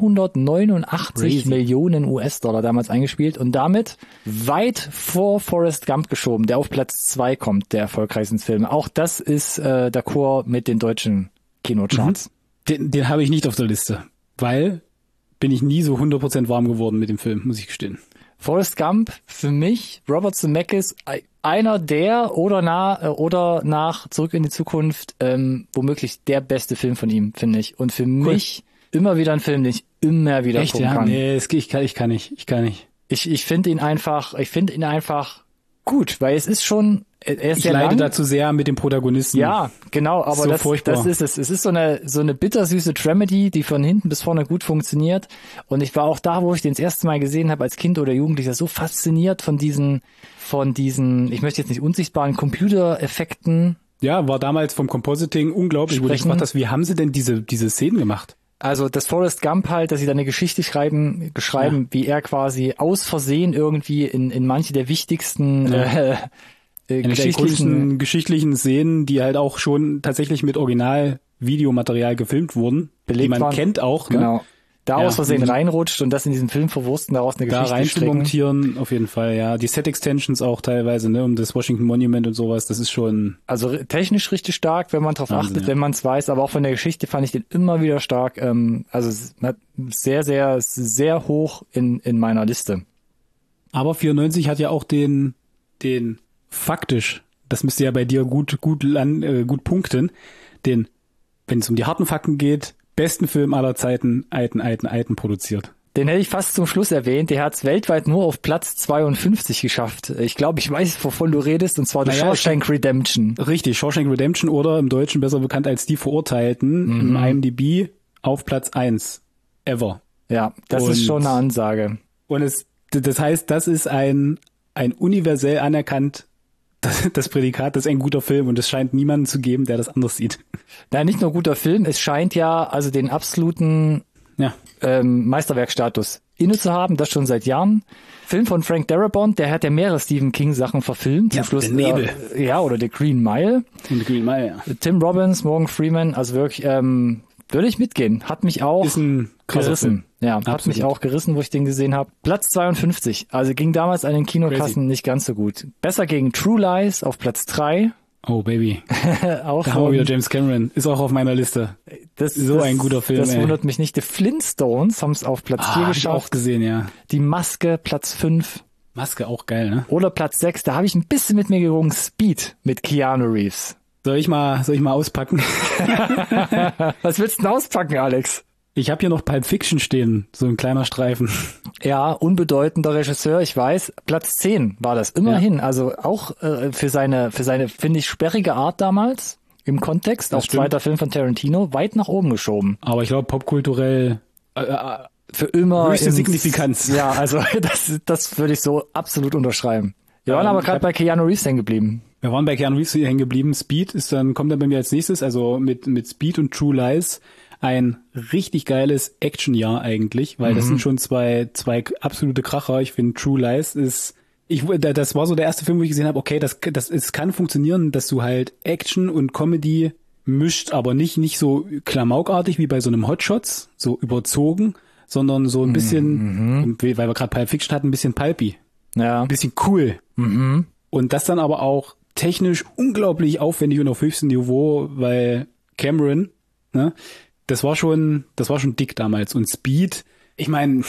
989 Millionen US-Dollar damals eingespielt und damit weit vor Forrest Gump geschoben, der auf Platz 2 kommt, der erfolgreichsten Filme. Auch das ist d'accord mit den deutschen Kinocharts. Den habe ich nicht auf der Liste, weil bin ich nie so 100% warm geworden mit dem Film, muss ich gestehen. Forrest Gump, für mich, Robert Zemeckis, einer der oder nach Zurück in die Zukunft womöglich der beste Film von ihm, finde ich. Und für mich immer wieder ein Film, den ich immer wieder gucken kann. Nee, ich kann nicht. Ich finde ihn einfach gut, weil es ist schon, er ist sehr lang. Ich leide dazu sehr mit dem Protagonisten. Ja, genau, aber das ist es. Es ist so eine bittersüße Dramedy, die von hinten bis vorne gut funktioniert. Und ich war auch da, wo ich den das erste Mal gesehen habe als Kind oder Jugendlicher, so fasziniert von diesen, ich möchte jetzt nicht unsichtbaren Computereffekten. Ja, war damals vom Compositing unglaublich. Wo du gefragt hast, wie haben sie denn diese Szenen gemacht? Also das Forrest Gump halt, dass sie da eine Geschichte beschreiben, wie er quasi aus Versehen irgendwie in manche der wichtigsten geschichtlichen Szenen, die halt auch schon tatsächlich mit Original-Videomaterial gefilmt wurden, die man kennt auch. Ne? Genau. Da aus Versehen reinrutscht und das in diesem Film verwursten, daraus eine Geschichte da rein zu montieren, auf jeden Fall, ja. Die Set-Extensions auch teilweise, ne, um das Washington Monument und sowas, das ist schon... Also technisch richtig stark, wenn man drauf achtet, wenn man es weiß, aber auch von der Geschichte fand ich den immer wieder stark, also sehr, sehr, sehr hoch in meiner Liste. Aber 94 hat ja auch den faktisch, das müsste ja bei dir gut punkten, den, wenn es um die harten Fakten geht, besten Film aller Zeiten, Alten produziert. Den hätte ich fast zum Schluss erwähnt. Der hat es weltweit nur auf Platz 52 geschafft. Ich glaube, ich weiß, wovon du redest, und zwar The Shawshank Redemption. Richtig, Shawshank Redemption oder im Deutschen besser bekannt als Die Verurteilten im IMDb auf Platz 1 ever. Ja, das ist schon eine Ansage. Und das heißt, das ist ein universell anerkannt das Prädikat, das ist ein guter Film und es scheint niemanden zu geben, der das anders sieht. Nein, nicht nur guter Film, es scheint ja also den absoluten Meisterwerkstatus inne zu haben, das schon seit Jahren. Film von Frank Darabont, der hat ja mehrere Stephen King Sachen verfilmt. Zum Schluss der Nebel. Oder The Green Mile. The Green Mile, ja. Tim Robbins, Morgan Freeman, also wirklich, würde ich mitgehen. Hat mich auch ist ein gerissen. Film. Ja, absolut. Hat mich auch gerissen, wo ich den gesehen habe. Platz 52. Also ging damals an den Kinokassen nicht ganz so gut. Besser gegen True Lies auf Platz 3. Oh, Baby. Auch da haben wir wieder James Cameron. Ist auch auf meiner Liste. Ein guter Film. Das wundert mich nicht. Die Flintstones haben es auf Platz 4 geschafft. Hab ich auch gesehen, ja. Die Maske, Platz 5. Maske auch geil, ne? Oder Platz 6. Da habe ich ein bisschen mit mir gerungen. Speed mit Keanu Reeves. Soll ich mal auspacken? Was willst du denn auspacken, Alex? Ich habe hier noch Pulp Fiction stehen, so ein kleiner Streifen. Ja, unbedeutender Regisseur, ich weiß. Platz 10 war das, immerhin. Ja. Also auch für seine, finde ich, sperrige Art damals im Kontext. Auch zweiter Film von Tarantino, weit nach oben geschoben. Aber ich glaube, popkulturell für immer höchste Signifikanz. Ja, also das würde ich so absolut unterschreiben. Wir waren aber gerade bei Keanu Reeves hängen geblieben. Wir waren bei Keanu Reeves hängen geblieben. Speed kommt dann bei mir als nächstes, also mit Speed und True Lies. Ein richtig geiles Actionjahr eigentlich, weil das sind schon zwei absolute Kracher. Ich finde True Lies das war so der erste Film, wo ich gesehen habe, okay, es kann funktionieren, dass du halt Action und Comedy mischt, aber nicht so klamaukartig wie bei so einem Hotshots, so überzogen, sondern so ein bisschen, weil wir gerade Pulp Fiction hatten, ein bisschen pulpy. Ja. Ein bisschen cool. Und das dann aber auch technisch unglaublich aufwendig und auf höchstem Niveau, weil Cameron, ne, das war schon dick damals. Und Speed, ich meine,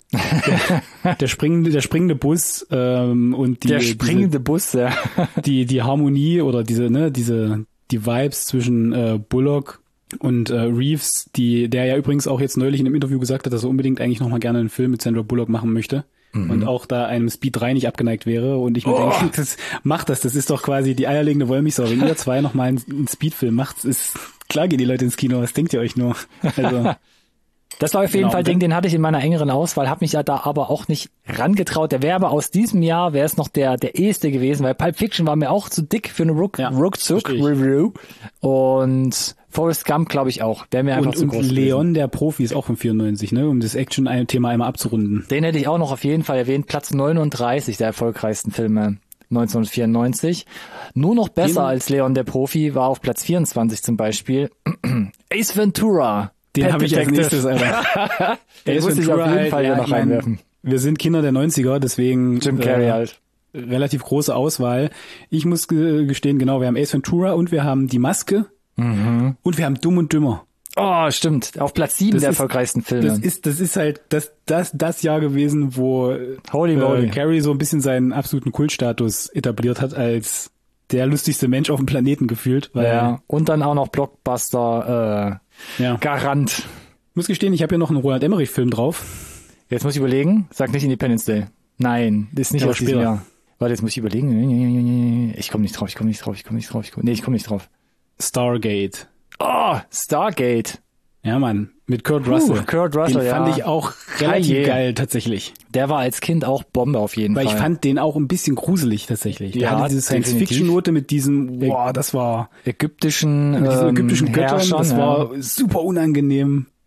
der springende Bus und Bus, ja. die Harmonie oder die Vibes zwischen Bullock und Reeves, der ja übrigens auch jetzt neulich in einem Interview gesagt hat, dass er unbedingt eigentlich noch mal gerne einen Film mit Sandra Bullock machen möchte. Und auch da einem Speed 3 nicht abgeneigt wäre. Und ich mir denke, das ist doch quasi die eierlegende Wollmilchsau. Wenn ihr zwei noch mal einen Speed-Film macht, klar gehen die Leute ins Kino, was denkt ihr euch nur? Also, das war auf jeden Fall Ding, den hatte ich in meiner engeren Auswahl, habe mich ja da aber auch nicht rangetraut. Der wäre aber aus diesem Jahr, wäre es noch der eheste gewesen, weil Pulp Fiction war mir auch zu dick für eine Ruckzuck-Review. Und Forrest Gump, glaube ich, auch. Wäre mir einfach zu groß gewesen. Leon, der Profi, ist auch von 94, ne? Um das Action-Thema einmal abzurunden. Den hätte ich auch noch auf jeden Fall erwähnt. Platz 39 der erfolgreichsten Filme 1994. Nur noch besser als Leon, der Profi, war auf Platz 24 zum Beispiel Ace Ventura. Den habe ich als nächstes, Alter. Den muss ich auf jeden Fall hier noch reinwerfen. Wir sind Kinder der 90er, deswegen Jim Carrey halt. Relativ große Auswahl. Ich muss gestehen, genau, wir haben Ace Ventura und wir haben Die Maske und wir haben Dumm und Dümmer. Oh, stimmt. Auf Platz 7 der erfolgreichsten Filme. Das ist halt das Jahr gewesen, wo Carrey so ein bisschen seinen absoluten Kultstatus etabliert hat als der lustigste Mensch auf dem Planeten gefühlt. Und dann auch noch Blockbuster Garant. Ich muss gestehen, ich habe hier noch einen Roland Emmerich-Film drauf. Jetzt muss ich überlegen. Sag nicht Independence Day. Nein, das ist nicht aus diesem Jahr. Warte, jetzt muss ich überlegen. Ich komme nicht drauf. Nee, ich komme nicht drauf. Stargate. Oh, Stargate. Ja, Mann, mit Kurt Russell. Kurt Russell, den fand ich auch relativ geil, tatsächlich. Der war als Kind auch Bombe auf jeden Fall. Weil ich fand den auch ein bisschen gruselig, tatsächlich. Der hatte diese Science-Fiction-Note mit diesem, das war... ägyptischen Göttern, das war super unangenehm.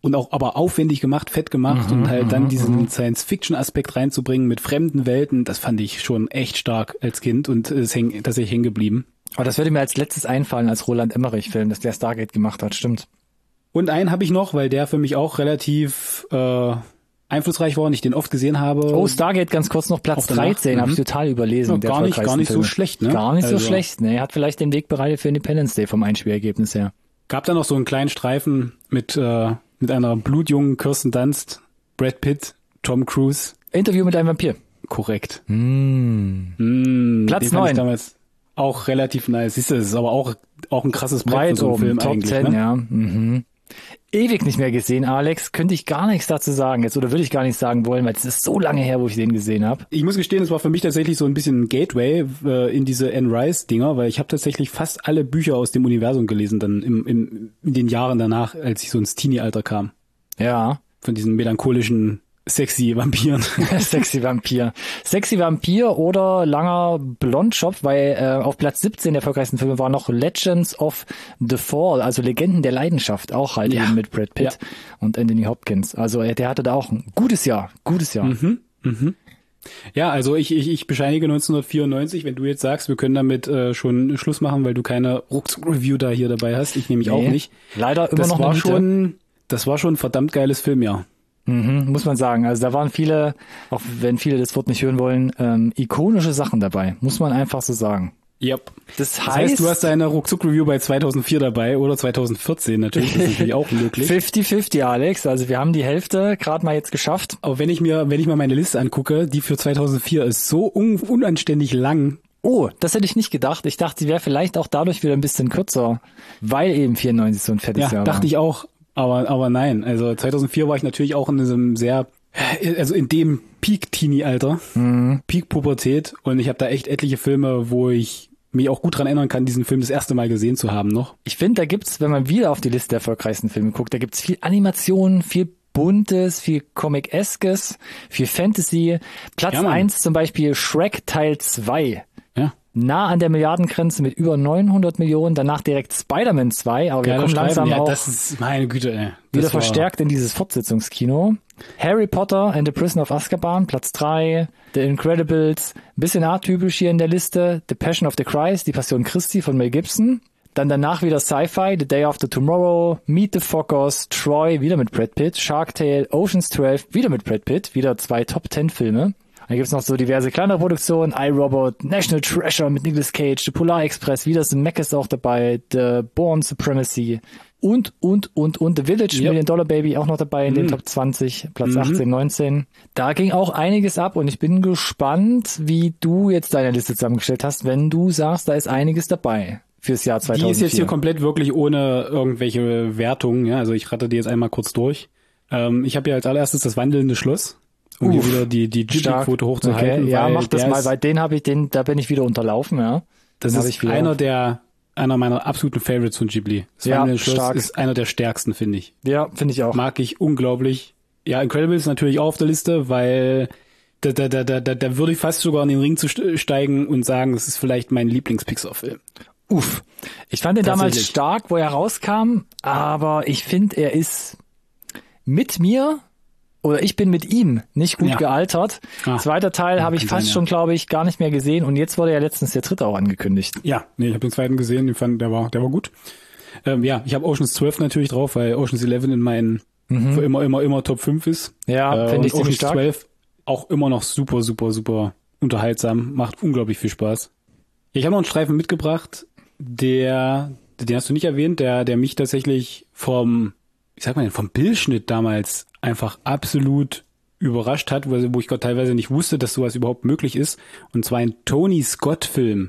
und auch aber aufwendig gemacht, fett gemacht und halt dann diesen Science-Fiction-Aspekt reinzubringen mit fremden Welten, das fand ich schon echt stark als Kind und ist tatsächlich hängen geblieben. Aber das würde mir als letztes einfallen als Roland Emmerich-Film, dass der Stargate gemacht hat, stimmt. Und einen habe ich noch, weil der für mich auch relativ einflussreich war und ich den oft gesehen habe. Oh, Stargate ganz kurz noch, Platz 13, habe ich total überlesen. Ja, gar nicht so schlecht, ne? Gar nicht so schlecht, ne? Hat vielleicht den Weg bereitet für Independence Day vom Einspielergebnis her. Gab da noch so einen kleinen Streifen mit einer blutjungen Kirsten Dunst, Brad Pitt, Tom Cruise. Interview mit einem Vampir. Korrekt. Platz Den fand 9. ich damals auch relativ nice. Siehst du, das ist aber auch ein krasses Brett für Weit so einen oben, Film Top eigentlich. 10, Ne? ja. Ewig nicht mehr gesehen, Alex. Könnte ich gar nichts dazu sagen jetzt oder würde ich gar nicht sagen wollen, weil es ist so lange her, wo ich den gesehen habe. Ich muss gestehen, es war für mich tatsächlich so ein bisschen ein Gateway in diese Anne Rice-Dinger, weil ich habe tatsächlich fast alle Bücher aus dem Universum gelesen, dann in den Jahren danach, als ich so ins Teenie-Alter kam. Ja. Von diesen melancholischen sexy Vampiren. Sexy Vampir. Sexy Vampir oder langer Blondschopf, weil auf Platz 17 der erfolgreichsten Filme war noch Legends of the Fall, also Legenden der Leidenschaft, auch halt eben mit Brad Pitt und Anthony Hopkins. Also der hatte da auch ein gutes Jahr. Ja, also ich bescheinige 1994, wenn du jetzt sagst, wir können damit schon Schluss machen, weil du keine Rucksack-Review da hier dabei hast. Ich nämlich auch nicht. Leider immer noch eine Das war schon ein verdammt geiles Filmjahr. Muss man sagen. Also da waren viele, auch wenn viele das Wort nicht hören wollen, ikonische Sachen dabei. Muss man einfach so sagen. Yep. Das heißt, du hast deine Ruckzuck-Review bei 2004 dabei oder 2014 natürlich. Das ist natürlich auch möglich. 50-50, Alex. Also wir haben die Hälfte gerade mal jetzt geschafft. Aber wenn ich mir meine Liste angucke, die für 2004 ist so unanständig lang. Oh, das hätte ich nicht gedacht. Ich dachte, sie wäre vielleicht auch dadurch wieder ein bisschen kürzer, weil eben 94 so ein fettes Jahr war. Ja, dachte ich auch. Aber nein, also 2004 war ich natürlich auch in diesem in dem Peak-Teenie-Alter, Peak-Pubertät und ich habe da echt etliche Filme, wo ich mich auch gut dran erinnern kann, diesen Film das erste Mal gesehen zu haben noch. Ich finde, da gibt's, wenn man wieder auf die Liste der erfolgreichsten Filme guckt, da gibt's viel Animation, viel Buntes, viel Comic-eskes, viel Fantasy. Platz 1 zum Beispiel Shrek Teil 2. Ja. Nah an der Milliardengrenze mit über 900 Millionen, danach direkt Spider-Man 2, aber wir kommen langsam auch das ist, meine Güte, ey. wieder verstärkt in dieses Fortsetzungskino. Harry Potter and the Prison of Azkaban, Platz 3, The Incredibles, ein bisschen atypisch hier in der Liste, The Passion of the Christ, die Passion Christi von Mel Gibson. Dann danach wieder Sci-Fi, The Day After Tomorrow, Meet the Fockers, Troy, wieder mit Brad Pitt, Shark Tale, Ocean's 12, wieder mit Brad Pitt, wieder 2 Top-10-Filme. Dann gibt's noch so diverse kleinere Produktionen, iRobot, National Treasure mit Nicolas Cage, The Polar Express, wieder Zemeckis auch dabei, The Bourne Supremacy und The Village, Million Dollar Baby auch noch dabei in den Top 20, Platz 18, 19. Da ging auch einiges ab und ich bin gespannt, wie du jetzt deine Liste zusammengestellt hast, wenn du sagst, da ist einiges dabei fürs Jahr 2004. Die ist jetzt hier komplett wirklich ohne irgendwelche Wertungen, ja, also ich rate die jetzt einmal kurz durch. Ich habe ja als allererstes das wandelnde Schloss. Um hier wieder die Ghibli-Quote hochzuhalten. Okay, ja, mach das mal, weil da bin ich wieder unterlaufen, ja. Das ist einer meiner absoluten Favorites von Ghibli. Das Wandelnde Schloss ist einer der stärksten, finde ich. Ja, finde ich auch. Mag ich unglaublich. Ja, Incredibles natürlich auch auf der Liste, weil da würde ich fast sogar in den Ring zu steigen und sagen, das ist vielleicht mein Lieblings-Pixar-Film. Ich fand den damals stark, wo er rauskam, aber ich finde, er ist mit mir oder ich bin mit ihm nicht gut gealtert. Zweiter Teil habe ich fast schon, glaube ich, gar nicht mehr gesehen und jetzt wurde ja letztens der dritte auch angekündigt. Ja, nee, ich habe den zweiten gesehen, ich fand, der war gut. Ich habe Ocean's 12 natürlich drauf, weil Ocean's 11 in meinen für immer Top 5 ist. Ja, finde ich ziemlich stark. Ocean's 12 auch immer noch super unterhaltsam, macht unglaublich viel Spaß. Ich habe noch einen Streifen mitgebracht, den hast du nicht erwähnt, der mich tatsächlich vom Bildschnitt damals einfach absolut überrascht hat, wo ich teilweise nicht wusste, dass sowas überhaupt möglich ist. Und zwar ein Tony Scott-Film.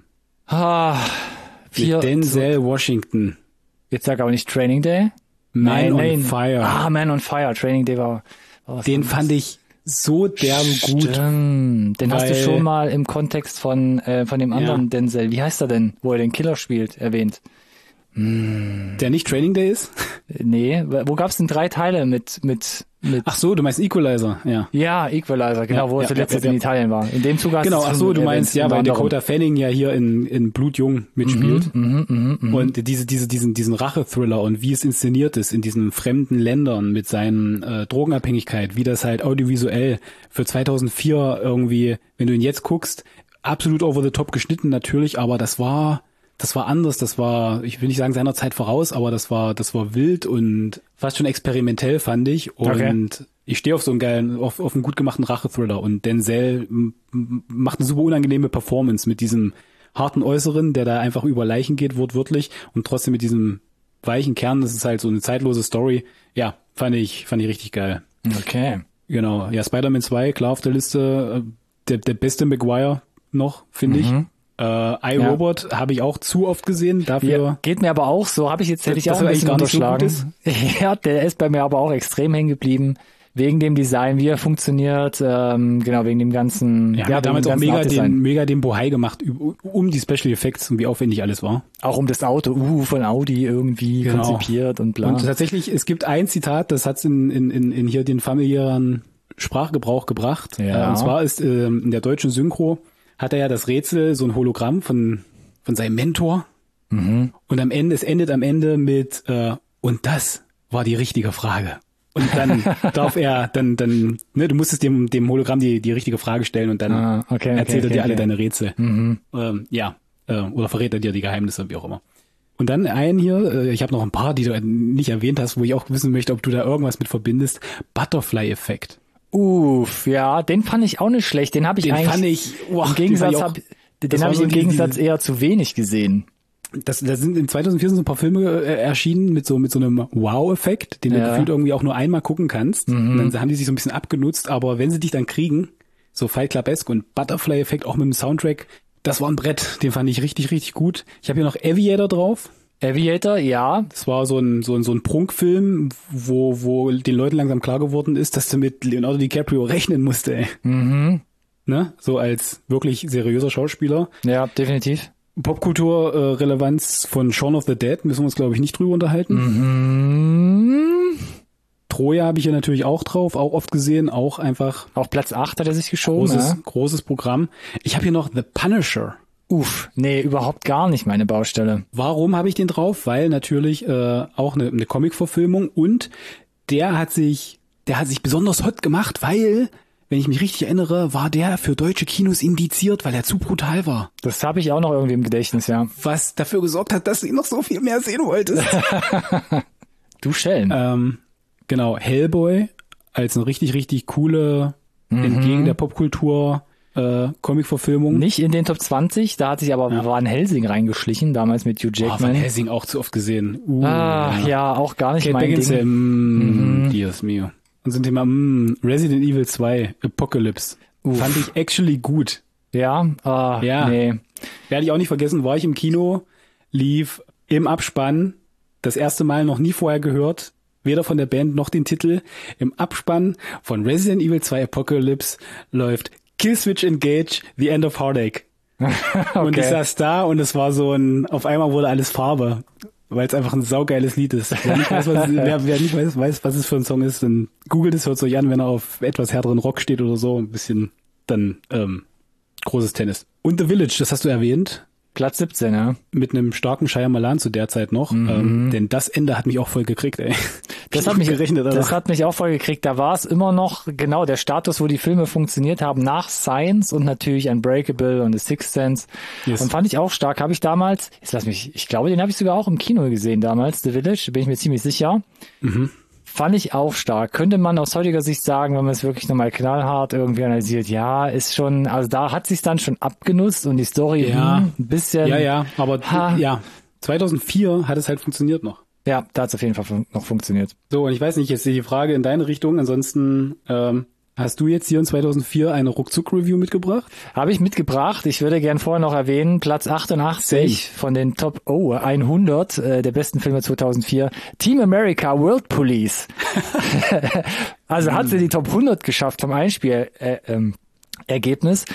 Mit Denzel Washington. Jetzt sag aber nicht Training Day. Man on Fire. Man on Fire. Training Day war den fand ich so derbe gut. Stimmt. Den hast du schon mal im Kontext von dem anderen Denzel, wie heißt er denn, wo er den Killer spielt, erwähnt. Der nicht Training Day ist? Nee, wo gab's denn 3 Teile mit Ach so, du meinst Equalizer, ja. Ja, Equalizer, genau, wo er zuletzt in Italien war. In dem Zug hast Genau, ach so, du meinst, ja, weil Dakota Fanning ja hier in Blutjung mitspielt. Und diesen Rache-Thriller und wie es inszeniert ist in diesen fremden Ländern mit seinen Drogenabhängigkeit, wie das halt audiovisuell für 2004 irgendwie, wenn du ihn jetzt guckst, absolut over the top geschnitten natürlich, aber das war anders, das war, ich will nicht sagen seiner Zeit voraus, aber das war wild und fast schon experimentell, fand ich. Und ich stehe auf so einen geilen, auf einen gut gemachten Rache-Thriller und Denzel macht eine super unangenehme Performance mit diesem harten Äußeren, der da einfach über Leichen geht, wortwörtlich, und trotzdem mit diesem weichen Kern, das ist halt so eine zeitlose Story. Ja, fand ich richtig geil. Okay. Genau. Ja, Spider-Man 2, klar auf der Liste, der beste Maguire noch, finde ich. iRobot habe ich auch zu oft gesehen. Dafür ja, geht mir aber auch so. Hätte ich auch ein bisschen unterschlagen. So ja, der ist bei mir aber auch extrem hängen geblieben. Wegen dem Design, wie er funktioniert, genau, wegen dem ganzen... Ja, damals auch mega den Bohai gemacht, um die Special Effects und wie aufwendig alles war. Auch um das Auto, von Audi irgendwie konzipiert und bla. Und tatsächlich, es gibt ein Zitat, das hat's in hier den familiären Sprachgebrauch gebracht. Ja. Und zwar ist in der deutschen Synchro hat er ja das Rätsel, so ein Hologramm von seinem Mentor. Und es endet am Ende mit und das war die richtige Frage. Und dann darf er, du musstest dem Hologramm die richtige Frage stellen und dann erzählt er dir alle deine Rätsel. Oder verrät er dir die Geheimnisse, wie auch immer. Und dann einen hier, ich habe noch ein paar, die du nicht erwähnt hast, wo ich auch wissen möchte, ob du da irgendwas mit verbindest. Butterfly-Effekt. Ja, den fand ich auch nicht schlecht. Den habe ich eigentlich im Gegensatz eher zu wenig gesehen. Das sind in 2004 so ein paar Filme erschienen mit so einem Wow-Effekt, den du gefühlt irgendwie auch nur einmal gucken kannst. Und dann haben die sich so ein bisschen abgenutzt, aber wenn sie dich dann kriegen, so Fight Club-esque und Butterfly-Effekt auch mit dem Soundtrack, das war ein Brett, den fand ich richtig, richtig gut. Ich habe hier noch Aviator drauf. Aviator, ja. Das war so ein Prunkfilm, wo den Leuten langsam klar geworden ist, dass du mit Leonardo DiCaprio rechnen musst, ey. Ne? So als wirklich seriöser Schauspieler. Ja, definitiv. Popkultur-Relevanz von Shaun of the Dead müssen wir uns, glaube ich, nicht drüber unterhalten. Troja habe ich ja natürlich auch drauf, auch oft gesehen, auch einfach... Auf Platz 8 hat er sich geschoben. Großes Programm. Ich habe hier noch The Punisher. Nee, überhaupt gar nicht meine Baustelle. Warum habe ich den drauf? Weil natürlich auch eine Comic-Verfilmung und der hat sich besonders hot gemacht, weil, wenn ich mich richtig erinnere, war der für deutsche Kinos indiziert, weil er zu brutal war. Das habe ich auch noch irgendwie im Gedächtnis, ja. Was dafür gesorgt hat, dass du ihn noch so viel mehr sehen wolltest. Du Schelm. Genau, Hellboy als eine richtig, richtig coole, entgegen der Popkultur Comic-Verfilmung. Nicht in den Top 20, da hat sich aber Van Helsing reingeschlichen, damals mit Hugh Jackman. Van Helsing auch zu oft gesehen. Ja, auch gar nicht mein Ding. Dios mio. Und so ein Thema Resident Evil 2, Apocalypse. Fand ich actually gut. Ja, nee. Werde ich auch nicht vergessen, war ich im Kino, lief im Abspann, das erste Mal noch nie vorher gehört, weder von der Band noch den Titel. Im Abspann von Resident Evil 2 Apocalypse läuft Killswitch Engage, The End of Heartache. Okay. Und ich saß da und es war auf einmal wurde alles Farbe, weil es einfach ein saugeiles Lied ist. Wer nicht weiß, was es für ein Song ist, dann googelt es, hört es euch an, wenn er auf etwas härteren Rock steht oder so, ein bisschen, dann großes Tennis. Und The Village, das hast du erwähnt. Platz 17, ja. Mit einem starken Shyamalan zu der Zeit noch. Denn das Ende hat mich auch voll gekriegt, ey. Das hat mich auch voll gekriegt. Da war es immer noch, genau, der Status, wo die Filme funktioniert haben, nach Science und natürlich Unbreakable und The Sixth Sense. Yes. Und fand ich auch stark. Habe ich damals, ich glaube, den habe ich sogar auch im Kino gesehen damals, The Village, bin ich mir ziemlich sicher. Fand ich auch stark. Könnte man aus heutiger Sicht sagen, wenn man es wirklich nochmal knallhart irgendwie analysiert, ja, ist schon, also da hat sich's dann schon abgenutzt und die Story ein bisschen. Ja, aber 2004 hat es halt funktioniert noch. Ja, da hat es auf jeden Fall noch funktioniert. So, und ich weiß nicht, jetzt die Frage in deine Richtung, ansonsten hast du jetzt hier in 2004 eine Ruckzuck-Review mitgebracht? Habe ich mitgebracht. Ich würde gern vorher noch erwähnen, Platz 88 von den Top 100 der besten Filme 2004, Team America World Police. Also hat sie die Top 100 geschafft vom Einspiel. Ergebnis.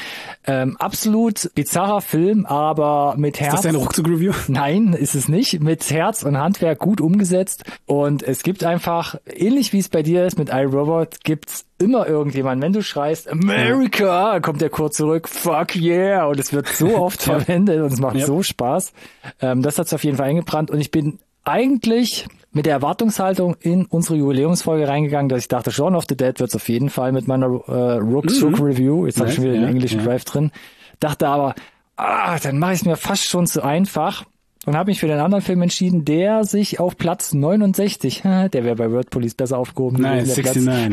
Absolut bizarrer Film, aber mit Herz. Ist das deine Ruckzuck-Review? Nein, ist es nicht. Mit Herz und Handwerk gut umgesetzt. Und es gibt einfach, ähnlich wie es bei dir ist mit iRobot, gibt's immer irgendjemand, wenn du schreist, America, kommt der kurz zurück, fuck yeah. Und es wird so oft verwendet und es macht so Spaß. Das hat's auf jeden Fall eingebrannt. Und ich bin eigentlich mit der Erwartungshaltung in unsere Jubiläumsfolge reingegangen, dass ich dachte, Shaun of the Dead wird's auf jeden Fall mit meiner Ruckzuck-Review. Jetzt habe ich schon wieder den englischen Drive drin. Dachte aber, dann mache ich es mir fast schon zu einfach und habe mich für den anderen Film entschieden, der sich auf Platz 69, der wäre bei Word Police besser aufgehoben. Nein, 69.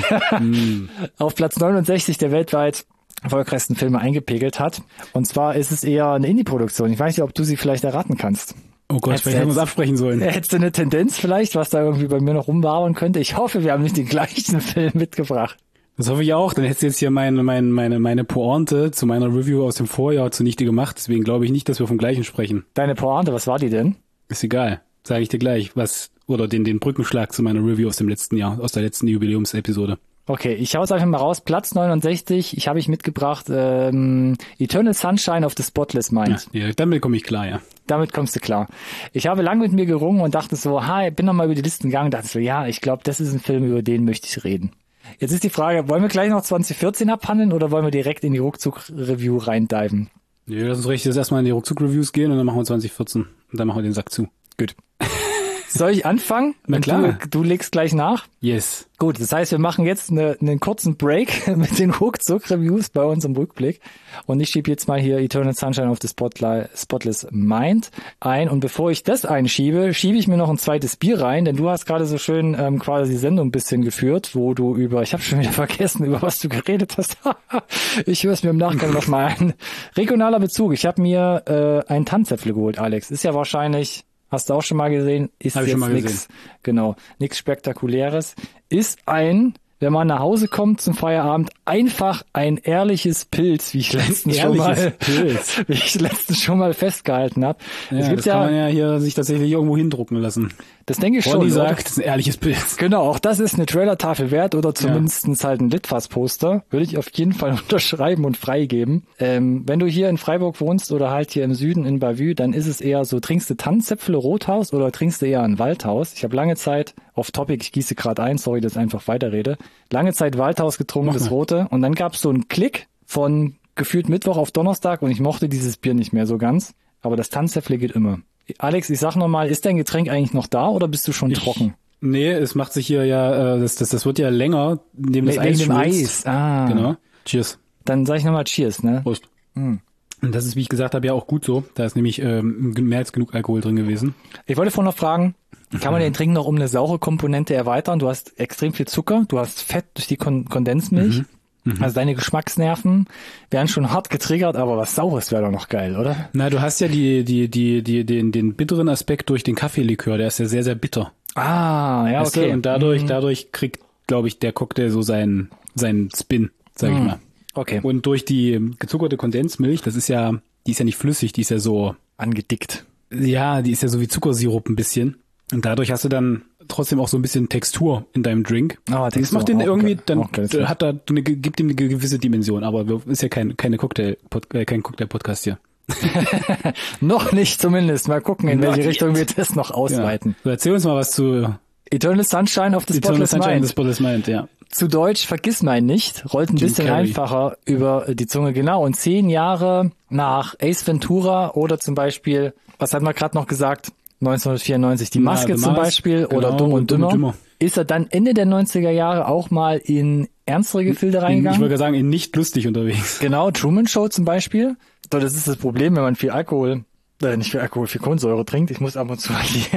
Auf Platz 69 der weltweit erfolgreichsten Filme eingepegelt hat. Und zwar ist es eher eine Indie-Produktion. Ich weiß nicht, ob du sie vielleicht erraten kannst. Oh Gott, vielleicht hätten wir uns absprechen sollen. Hättest du eine Tendenz vielleicht, was da irgendwie bei mir noch rumwabern könnte? Ich hoffe, wir haben nicht den gleichen Film mitgebracht. Das hoffe ich auch. Dann hättest du jetzt hier meine Pointe zu meiner Review aus dem Vorjahr zunichte gemacht. Deswegen glaube ich nicht, dass wir vom gleichen sprechen. Deine Pointe, was war die denn? Ist egal. Sage ich dir gleich. Oder den Brückenschlag zu meiner Review aus dem letzten Jahr, aus der letzten Jubiläumsepisode. Okay, ich hau's einfach mal raus. Platz 69, ich habe mitgebracht Eternal Sunshine of the Spotless Mind. Ja, damit komme ich klar, ja. Damit kommst du klar. Ich habe lang mit mir gerungen und dachte so, bin noch mal über die Listen gegangen und dachte so, ja, ich glaube, das ist ein Film, über den möchte ich reden. Jetzt ist die Frage, wollen wir gleich noch 2014 abhandeln oder wollen wir direkt in die Ruckzuck-Review reindiven? Nee, lass uns jetzt erstmal in die Ruckzuck-Reviews gehen und dann machen wir 2014 und dann machen wir den Sack zu. Gut. Soll ich anfangen? Na klar. Du legst gleich nach? Yes. Gut, das heißt, wir machen jetzt einen kurzen Break mit den Ruckzuck-Reviews bei uns im Rückblick. Und ich schiebe jetzt mal hier Eternal Sunshine of the Spotless Mind ein. Und bevor ich das einschiebe, schiebe ich mir noch ein zweites Bier rein, denn du hast gerade so schön quasi die Sendung ein bisschen geführt, wo du ich habe schon wieder vergessen, über was du geredet hast. Ich höre es mir im Nachgang nochmal an. Regionaler Bezug. Ich habe mir einen Tanzäpfel geholt, Alex. Ist ja wahrscheinlich... Hast du auch schon mal gesehen? Ist Hab ich jetzt schon mal nix, genau, nichts Spektakuläres. Ist wenn man nach Hause kommt zum Feierabend, einfach ein ehrliches Pilz, wie ich letztens schon mal festgehalten habe. Ja, das kann man ja hier sich tatsächlich irgendwo hindrucken lassen. Das denke ich schon. Ronny sagt, das ist ein ehrliches Pilz. Genau, auch das ist eine Trailer-Tafel wert oder zumindestens halt ein Litfaß-Poster. Würde ich auf jeden Fall unterschreiben und freigeben. Wenn du hier in Freiburg wohnst oder halt hier im Süden in Bavü, dann ist es eher so, trinkst du Tannenzäpfle Rothaus oder trinkst du eher ein Waldhaus? Ich habe lange Zeit, off topic, ich gieße gerade ein, sorry, dass ich einfach weiterrede, lange Zeit Waldhaus getrunken, das Rote. Und dann gab es so einen Klick von gefühlt Mittwoch auf Donnerstag und ich mochte dieses Bier nicht mehr so ganz. Aber das Tannenzäpfle geht immer. Alex, ich sag nochmal, ist dein Getränk eigentlich noch da oder bist du schon trocken? Nee, es macht sich hier ja, das wird ja länger, indem das Eis schmilzt. Eis. Genau. Cheers. Dann sag ich nochmal Cheers, ne? Prost. Und das ist, wie ich gesagt habe, ja auch gut so. Da ist nämlich mehr als genug Alkohol drin gewesen. Ich wollte vorhin noch fragen, kann man den Trink noch um eine saure Komponente erweitern? Du hast extrem viel Zucker, du hast Fett durch die Kondensmilch. Also deine Geschmacksnerven werden schon hart getriggert, aber was Saures wäre doch noch geil, oder? Na, du hast ja den bitteren Aspekt durch den Kaffeelikör, der ist ja sehr, sehr bitter. Ah, ja, weißt okay. Du? Und dadurch kriegt, glaube ich, der Cocktail so seinen Spin, sag ich mal. Okay. Und durch die gezuckerte Kondensmilch, die ist ja nicht flüssig, die ist ja so angedickt. Ja, die ist ja so wie Zuckersirup ein bisschen. Und dadurch hast du dann trotzdem auch so ein bisschen Textur in deinem Drink. Das macht den irgendwie, dann gibt ihm eine gewisse Dimension, aber ist ja kein Cocktail-Podcast hier. Noch nicht zumindest. Mal gucken, in welche Richtung wir das noch ausweiten. Ja. So, erzähl uns mal was zu Eternal Sunshine of the Spotless Mind. Ja. Zu Deutsch Vergissm'ein nicht, rollt ein bisschen einfacher über die Zunge, genau. Und 10 Jahre nach Ace Ventura oder zum Beispiel, was hat man gerade noch gesagt, 1994, die Maske zum Beispiel, genau, oder Dumm und Dümmer, ist er dann Ende der 90er Jahre auch mal in ernstere Gefilde reingegangen. Ich würde sagen, in nicht lustig unterwegs. Genau, Truman Show zum Beispiel. So, das ist das Problem, wenn man viel Kohlensäure trinkt. Ich muss ab und zu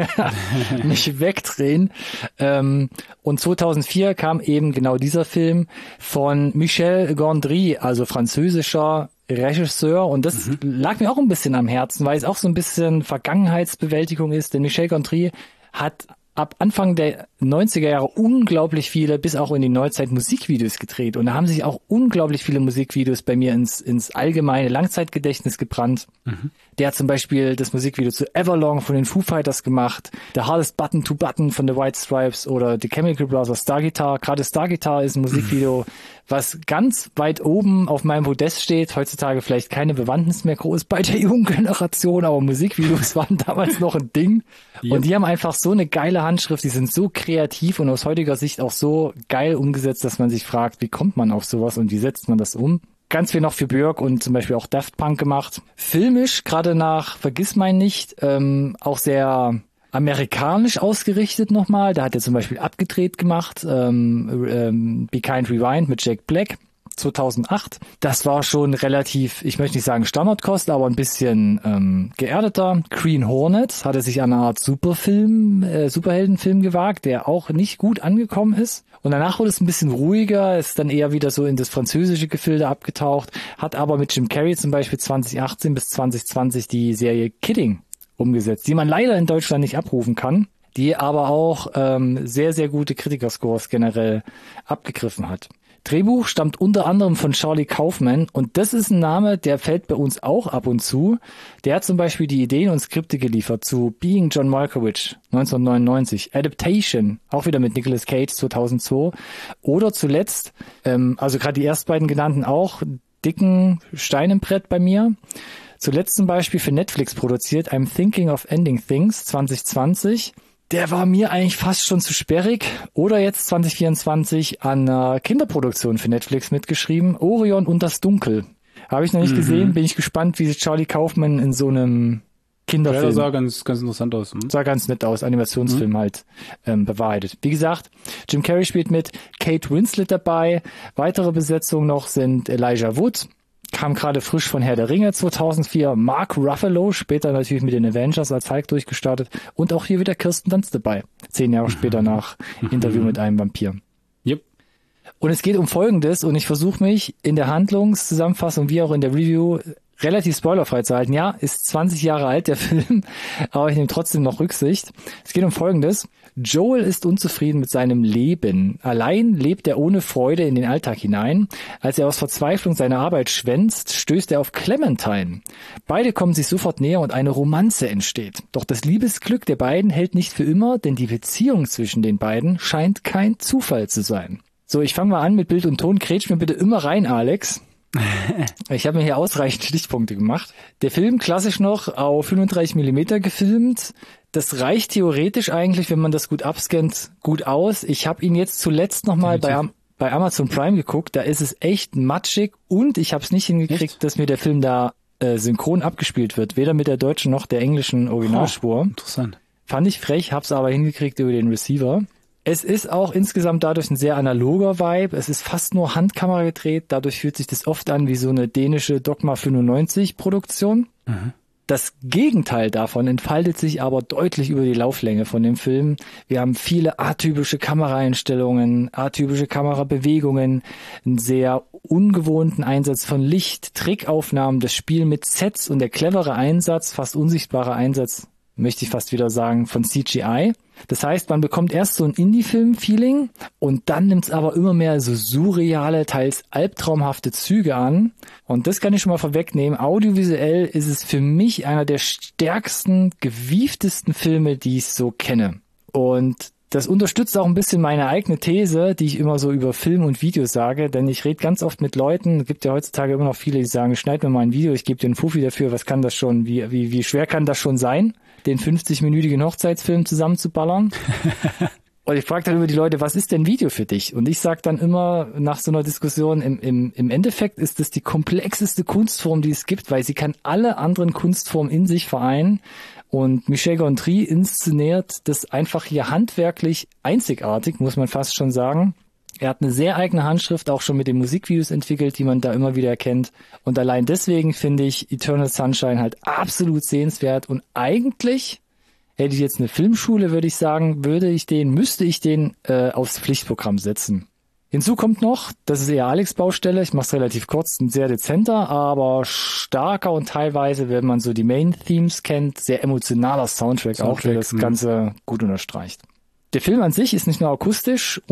mich wegdrehen. Und 2004 kam eben genau dieser Film von Michel Gondry, also französischer Regisseur. Und das lag mir auch ein bisschen am Herzen, weil es auch so ein bisschen Vergangenheitsbewältigung ist. Denn Michel Gondry hat ab Anfang der 90er Jahre unglaublich viele, bis auch in die Neuzeit, Musikvideos gedreht. Und da haben sich auch unglaublich viele Musikvideos bei mir ins allgemeine Langzeitgedächtnis gebrannt. Der hat zum Beispiel das Musikvideo zu Everlong von den Foo Fighters gemacht, The Hardest Button to Button von The White Stripes oder The Chemical Brothers Star Guitar. Gerade Star Guitar ist ein Musikvideo, was ganz weit oben auf meinem Podest steht. Heutzutage vielleicht keine Bewandtnis mehr groß bei der jungen Generation, aber Musikvideos waren damals noch ein Ding. Yep. Und die haben einfach so eine geile Handschrift, die sind so kreativ und aus heutiger Sicht auch so geil umgesetzt, dass man sich fragt, wie kommt man auf sowas und wie setzt man das um? Ganz viel noch für Björk und zum Beispiel auch Daft Punk gemacht. Filmisch, gerade nach Vergissmein nicht, auch sehr amerikanisch ausgerichtet nochmal. Da hat er zum Beispiel Abgedreht gemacht, Be Kind Rewind mit Jack Black 2008. Das war schon relativ, ich möchte nicht sagen Standardkost, aber ein bisschen geerdeter. Green Hornet hatte sich an eine Art Superheldenfilm gewagt, der auch nicht gut angekommen ist. Und danach wurde es ein bisschen ruhiger, ist dann eher wieder so in das französische Gefilde abgetaucht, hat aber mit Jim Carrey zum Beispiel 2018 bis 2020 die Serie Kidding umgesetzt, die man leider in Deutschland nicht abrufen kann, die aber auch sehr, sehr gute Kritikerscores generell abgegriffen hat. Drehbuch stammt unter anderem von Charlie Kaufman und das ist ein Name, der fällt bei uns auch ab und zu. Der hat zum Beispiel die Ideen und Skripte geliefert zu Being John Malkovich 1999, Adaptation, auch wieder mit Nicolas Cage 2002 oder zuletzt, also gerade die ersten beiden genannten auch, dicken Stein im Brett bei mir. Zuletzt zum Beispiel für Netflix produziert, I'm Thinking of Ending Things 2020. Der war mir eigentlich fast schon zu sperrig. Oder jetzt 2024 an einer Kinderproduktion für Netflix mitgeschrieben. Orion und das Dunkel. Habe ich noch nicht gesehen. Bin ich gespannt, wie sich Charlie Kaufman in so einem Kinderfilm... Ja, sah ganz interessant aus. Sah ganz nett aus. Animationsfilm halt bewahrheitet. Wie gesagt, Jim Carrey spielt mit, Kate Winslet dabei. Weitere Besetzungen noch sind Elijah Wood. Kam gerade frisch von Herr der Ringe 2004, Mark Ruffalo, später natürlich mit den Avengers als Hulk durchgestartet und auch hier wieder Kirsten Dunst dabei, 10 Jahre später nach Interview mit einem Vampir. Yep. Und es geht um Folgendes und ich versuche mich in der Handlungszusammenfassung wie auch in der Review relativ spoilerfrei zu halten. Ja, ist 20 Jahre alt, der Film, aber ich nehme trotzdem noch Rücksicht. Es geht um Folgendes. Joel ist unzufrieden mit seinem Leben. Allein lebt er ohne Freude in den Alltag hinein. Als er aus Verzweiflung seine Arbeit schwänzt, stößt er auf Clementine. Beide kommen sich sofort näher und eine Romanze entsteht. Doch das Liebesglück der beiden hält nicht für immer, denn die Beziehung zwischen den beiden scheint kein Zufall zu sein. So, ich fange mal an mit Bild und Ton. Grätsch mir bitte immer rein, Alex. Ich habe mir hier ausreichend Stichpunkte gemacht. Der Film, klassisch noch, auf 35 mm gefilmt. Das reicht theoretisch eigentlich, wenn man das gut abscannt, gut aus. Ich habe ihn jetzt zuletzt nochmal bei Amazon Prime geguckt. Da ist es echt matschig und ich habe es nicht hingekriegt, dass mir der Film da synchron abgespielt wird. Weder mit der deutschen noch der englischen Originalspur. Interessant. Fand ich frech, hab's aber hingekriegt über den Receiver. Es ist auch insgesamt dadurch ein sehr analoger Vibe. Es ist fast nur Handkamera gedreht. Dadurch fühlt sich das oft an wie so eine dänische Dogma 95 Produktion. Das Gegenteil davon entfaltet sich aber deutlich über die Lauflänge von dem Film. Wir haben viele atypische Kameraeinstellungen, atypische Kamerabewegungen, einen sehr ungewohnten Einsatz von Licht, Trickaufnahmen, das Spiel mit Sets und der clevere Einsatz, fast unsichtbare Einsatz, möchte ich fast wieder sagen, von CGI. Das heißt, man bekommt erst so ein Indie-Film-Feeling und dann nimmt es aber immer mehr so surreale, teils albtraumhafte Züge an. Und das kann ich schon mal vorwegnehmen. Audiovisuell ist es für mich einer der stärksten, gewieftesten Filme, die ich so kenne. Und das unterstützt auch ein bisschen meine eigene These, die ich immer so über Film und Video sage, denn ich rede ganz oft mit Leuten, es gibt ja heutzutage immer noch viele, die sagen, schneid mir mal ein Video, ich gebe dir einen Fuffi dafür, was kann das schon, wie schwer kann das schon sein, den 50-minütigen Hochzeitsfilm zusammenzuballern? Und ich frage dann immer die Leute, was ist denn Video für dich? Und ich sage dann immer nach so einer Diskussion, im Endeffekt ist es die komplexeste Kunstform, die es gibt, weil sie kann alle anderen Kunstformen in sich vereinen. Und Michel Gondry inszeniert das einfach hier handwerklich einzigartig, muss man fast schon sagen. Er hat eine sehr eigene Handschrift, auch schon mit den Musikvideos entwickelt, die man da immer wieder erkennt. Und allein deswegen finde ich Eternal Sunshine halt absolut sehenswert. Und eigentlich hätte ich jetzt eine Filmschule, würde ich sagen, müsste ich den aufs Pflichtprogramm setzen. Hinzu kommt noch, das ist eher Alex Baustelle, ich mache es relativ kurz, ein sehr dezenter, aber starker und teilweise, wenn man so die Main-Themes kennt, sehr emotionaler Soundtrack auch, der das Ganze gut unterstreicht. Der Film an sich ist nicht nur akustisch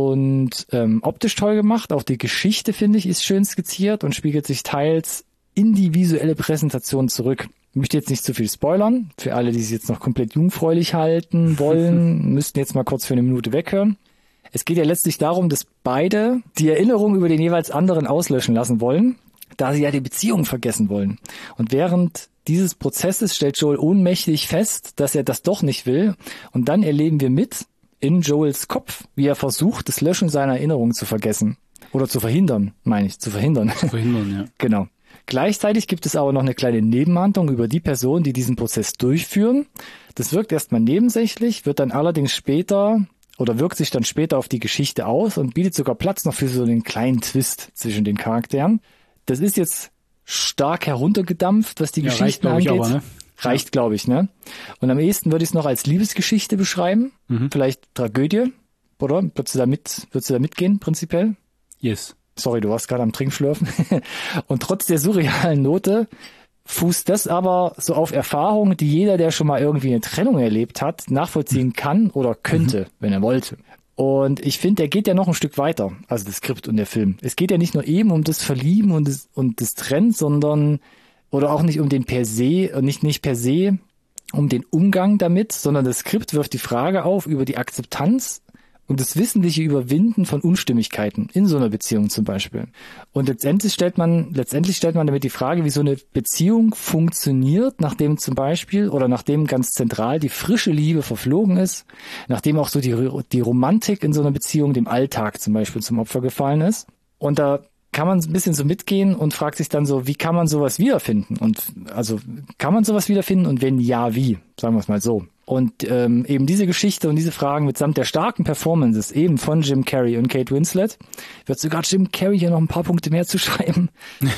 und optisch toll gemacht, auch die Geschichte, finde ich, ist schön skizziert und spiegelt sich teils in die visuelle Präsentation zurück. Ich möchte jetzt nicht zu viel spoilern. Für alle, die sich jetzt noch komplett jungfräulich halten wollen, müssten jetzt mal kurz für eine Minute weghören. Es geht ja letztlich darum, dass beide die Erinnerung über den jeweils anderen auslöschen lassen wollen, da sie ja die Beziehung vergessen wollen. Und während dieses Prozesses stellt Joel ohnmächtig fest, dass er das doch nicht will. Und dann erleben wir mit in Joels Kopf, wie er versucht, das Löschen seiner Erinnerung zu vergessen. Oder zu verhindern, meine ich, zu verhindern. Zu verhindern, ja. Genau. Gleichzeitig gibt es aber noch eine kleine Nebenhandlung über die Personen, die diesen Prozess durchführen. Das wirkt erstmal nebensächlich, wird dann allerdings später oder wirkt sich dann später auf die Geschichte aus und bietet sogar Platz noch für so einen kleinen Twist zwischen den Charakteren. Das ist jetzt stark heruntergedampft, was die Geschichten angeht. Aber, ne? Reicht, glaube ich, ne? Und am ehesten würde ich es noch als Liebesgeschichte beschreiben. Vielleicht Tragödie, oder? Würdest du da mitgehen, prinzipiell? Yes. Sorry, du warst gerade am Trinkschlürfen. Und trotz der surrealen Note fußt das aber so auf Erfahrungen, die jeder, der schon mal irgendwie eine Trennung erlebt hat, nachvollziehen kann oder könnte, wenn er wollte. Und ich finde, der geht ja noch ein Stück weiter, also das Skript und der Film. Es geht ja nicht nur eben um das Verlieben und das Trennen, sondern, oder auch nicht um den per se, nicht per se um den Umgang damit, sondern das Skript wirft die Frage auf über die Akzeptanz und das wissentliche Überwinden von Unstimmigkeiten in so einer Beziehung zum Beispiel. Und letztendlich stellt man damit die Frage, wie so eine Beziehung funktioniert, nachdem zum Beispiel oder nachdem ganz zentral die frische Liebe verflogen ist, nachdem auch so die Romantik in so einer Beziehung dem Alltag zum Beispiel zum Opfer gefallen ist. Und da kann man ein bisschen so mitgehen und fragt sich dann so, wie kann man sowas wiederfinden? Und also kann man sowas wiederfinden und wenn ja, wie? Sagen wir es mal so. Und eben diese Geschichte und diese Fragen mitsamt der starken Performances eben von Jim Carrey und Kate Winslet, wird sogar Jim Carrey hier noch ein paar Punkte mehr zu schreiben,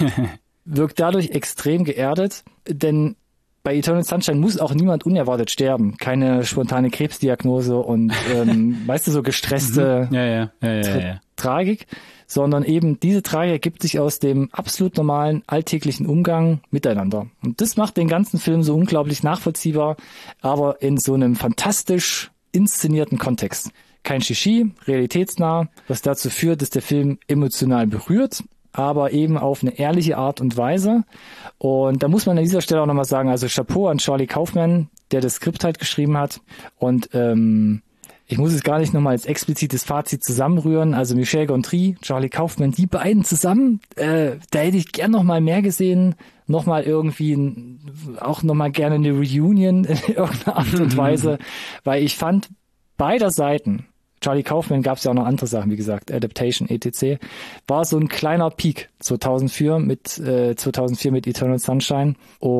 wirkt dadurch extrem geerdet, denn bei Eternal Sunshine muss auch niemand unerwartet sterben. Keine spontane Krebsdiagnose und weißt du, so gestresste Tragik, sondern eben diese Tragik ergibt sich aus dem absolut normalen alltäglichen Umgang miteinander. Und das macht den ganzen Film so unglaublich nachvollziehbar, aber in so einem fantastisch inszenierten Kontext. Kein Shishi, realitätsnah, was dazu führt, dass der Film emotional berührt, aber eben auf eine ehrliche Art und Weise. Und da muss man an dieser Stelle auch nochmal sagen, also Chapeau an Charlie Kaufman, der das Skript halt geschrieben hat. Und ich muss es gar nicht nochmal als explizites Fazit zusammenrühren. Also Michel Gondry, Charlie Kaufman, die beiden zusammen, da hätte ich gern nochmal mehr gesehen. Nochmal irgendwie, auch nochmal gerne eine Reunion in irgendeiner Art und Weise. Weil ich fand, beider Seiten, Charlie Kaufman gab es ja auch noch andere Sachen, wie gesagt, Adaptation, etc., war so ein kleiner Peak 2004 mit Eternal Sunshine.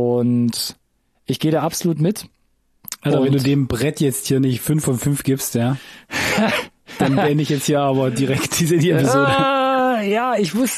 Und ich gehe da absolut mit. Also wenn du dem Brett jetzt hier nicht 5 von 5 gibst, ja, dann beende ich jetzt hier aber direkt die Episode. Ja,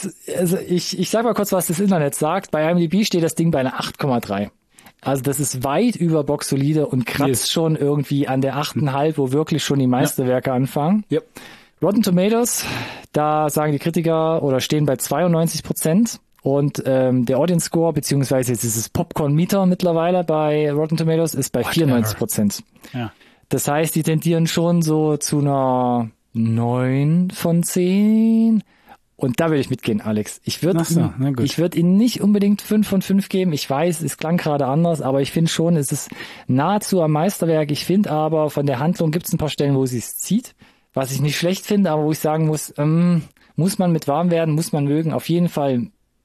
ich sag mal kurz, was das Internet sagt. Bei IMDb steht das Ding bei einer 8,3. Also das ist weit über Boxsolide und kratzt schon irgendwie an der 8,5, wo wirklich schon die Meisterwerke anfangen. Yep. Rotten Tomatoes, da sagen die Kritiker oder stehen bei 92%. Und der Audience Score, beziehungsweise jetzt ist es Popcorn-Meter mittlerweile bei Rotten Tomatoes, ist bei 94%. Ja. Das heißt, die tendieren schon so zu einer 9 von 10. Und da will ich mitgehen, Alex. Ich würde Ihnen nicht unbedingt 5 von 5 geben. Ich weiß, es klang gerade anders, aber ich finde schon, es ist nahezu am Meisterwerk. Ich finde aber, von der Handlung gibt es ein paar Stellen, wo sie es zieht. Was ich nicht schlecht finde, aber wo ich sagen muss, muss man mit warm werden, muss man mögen. Auf jeden Fall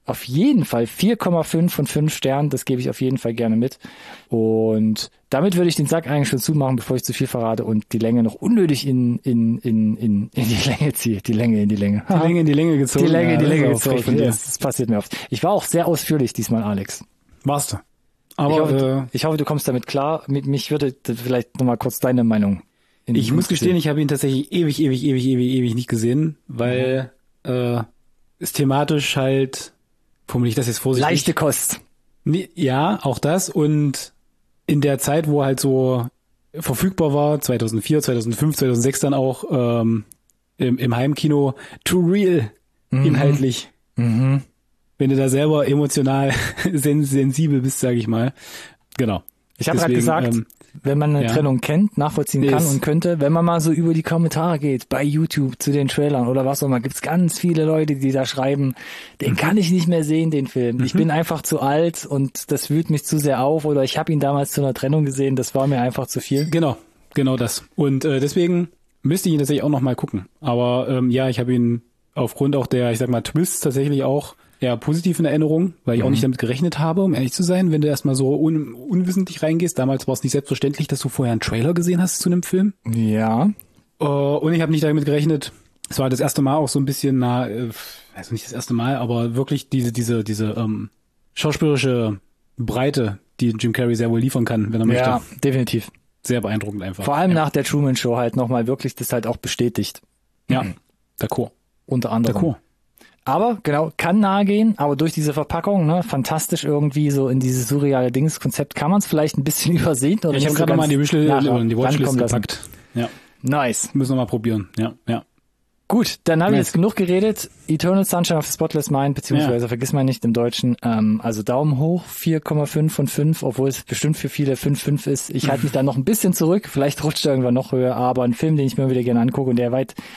4,5 von 5 Sternen, das gebe ich auf jeden Fall gerne mit. Und damit würde ich den Sack eigentlich schon zumachen, bevor ich zu viel verrate und die Länge noch unnötig in die Länge ziehe. Die Länge in die Länge. Die Länge in die Länge gezogen. Die Länge in die Länge gezogen. Das passiert mir oft. Ich war auch sehr ausführlich diesmal, Alex. Warst du. Aber ich hoffe, du kommst damit klar. Mich würde vielleicht nochmal kurz deine Meinung. Ich muss gestehen, ich habe ihn tatsächlich ewig nicht gesehen, weil es thematisch halt, formuliere ich das jetzt vorsichtig. Leichte Kost. Ja, auch das. Und in der Zeit, wo halt so verfügbar war, 2004, 2005, 2006 dann auch im Heimkino, too real, inhaltlich. Wenn du da selber emotional sensibel bist, sage ich mal. Genau. Ich habe gerade gesagt, wenn man eine Trennung kennt, nachvollziehen kann und könnte, wenn man mal so über die Kommentare geht, bei YouTube zu den Trailern oder was auch immer, gibt's ganz viele Leute, die da schreiben, den kann ich nicht mehr sehen, den Film. Ich bin einfach zu alt und das wühlt mich zu sehr auf oder ich habe ihn damals zu einer Trennung gesehen, das war mir einfach zu viel. Genau das. Und deswegen müsste ich ihn tatsächlich auch noch mal gucken. Aber ich habe ihn aufgrund auch der, ich sag mal, Twists tatsächlich auch eher positiv in Erinnerung, weil ich auch nicht damit gerechnet habe, um ehrlich zu sein, wenn du erstmal so unwissentlich reingehst. Damals war es nicht selbstverständlich, dass du vorher einen Trailer gesehen hast zu einem Film. Ja. Und ich habe nicht damit gerechnet, es war das erste Mal auch so ein bisschen also nicht das erste Mal, aber wirklich diese schauspielerische Breite, die Jim Carrey sehr wohl liefern kann, wenn er möchte. Ja, definitiv. Sehr beeindruckend einfach. Vor allem nach der Truman Show halt nochmal wirklich das halt auch bestätigt. Ja, d'accord. Unter anderem. D'accord. Aber genau, kann nahe gehen, aber durch diese Verpackung, ne, fantastisch irgendwie so in dieses surreale Dingskonzept kann man es vielleicht ein bisschen übersehen. Oder ich habe gerade mal in die Watchlist gepackt. Ja. Nice. Müssen wir mal probieren. Ja. Gut, dann haben wir jetzt genug geredet. Eternal Sunshine of the Spotless Mind, beziehungsweise vergiss mal nicht im Deutschen. Also Daumen hoch, 4,5 von 5, obwohl es bestimmt für viele 5,5 ist. Ich halte mich da noch ein bisschen zurück. Vielleicht rutscht er irgendwann noch höher, aber ein Film, den ich mir wieder gerne angucke und der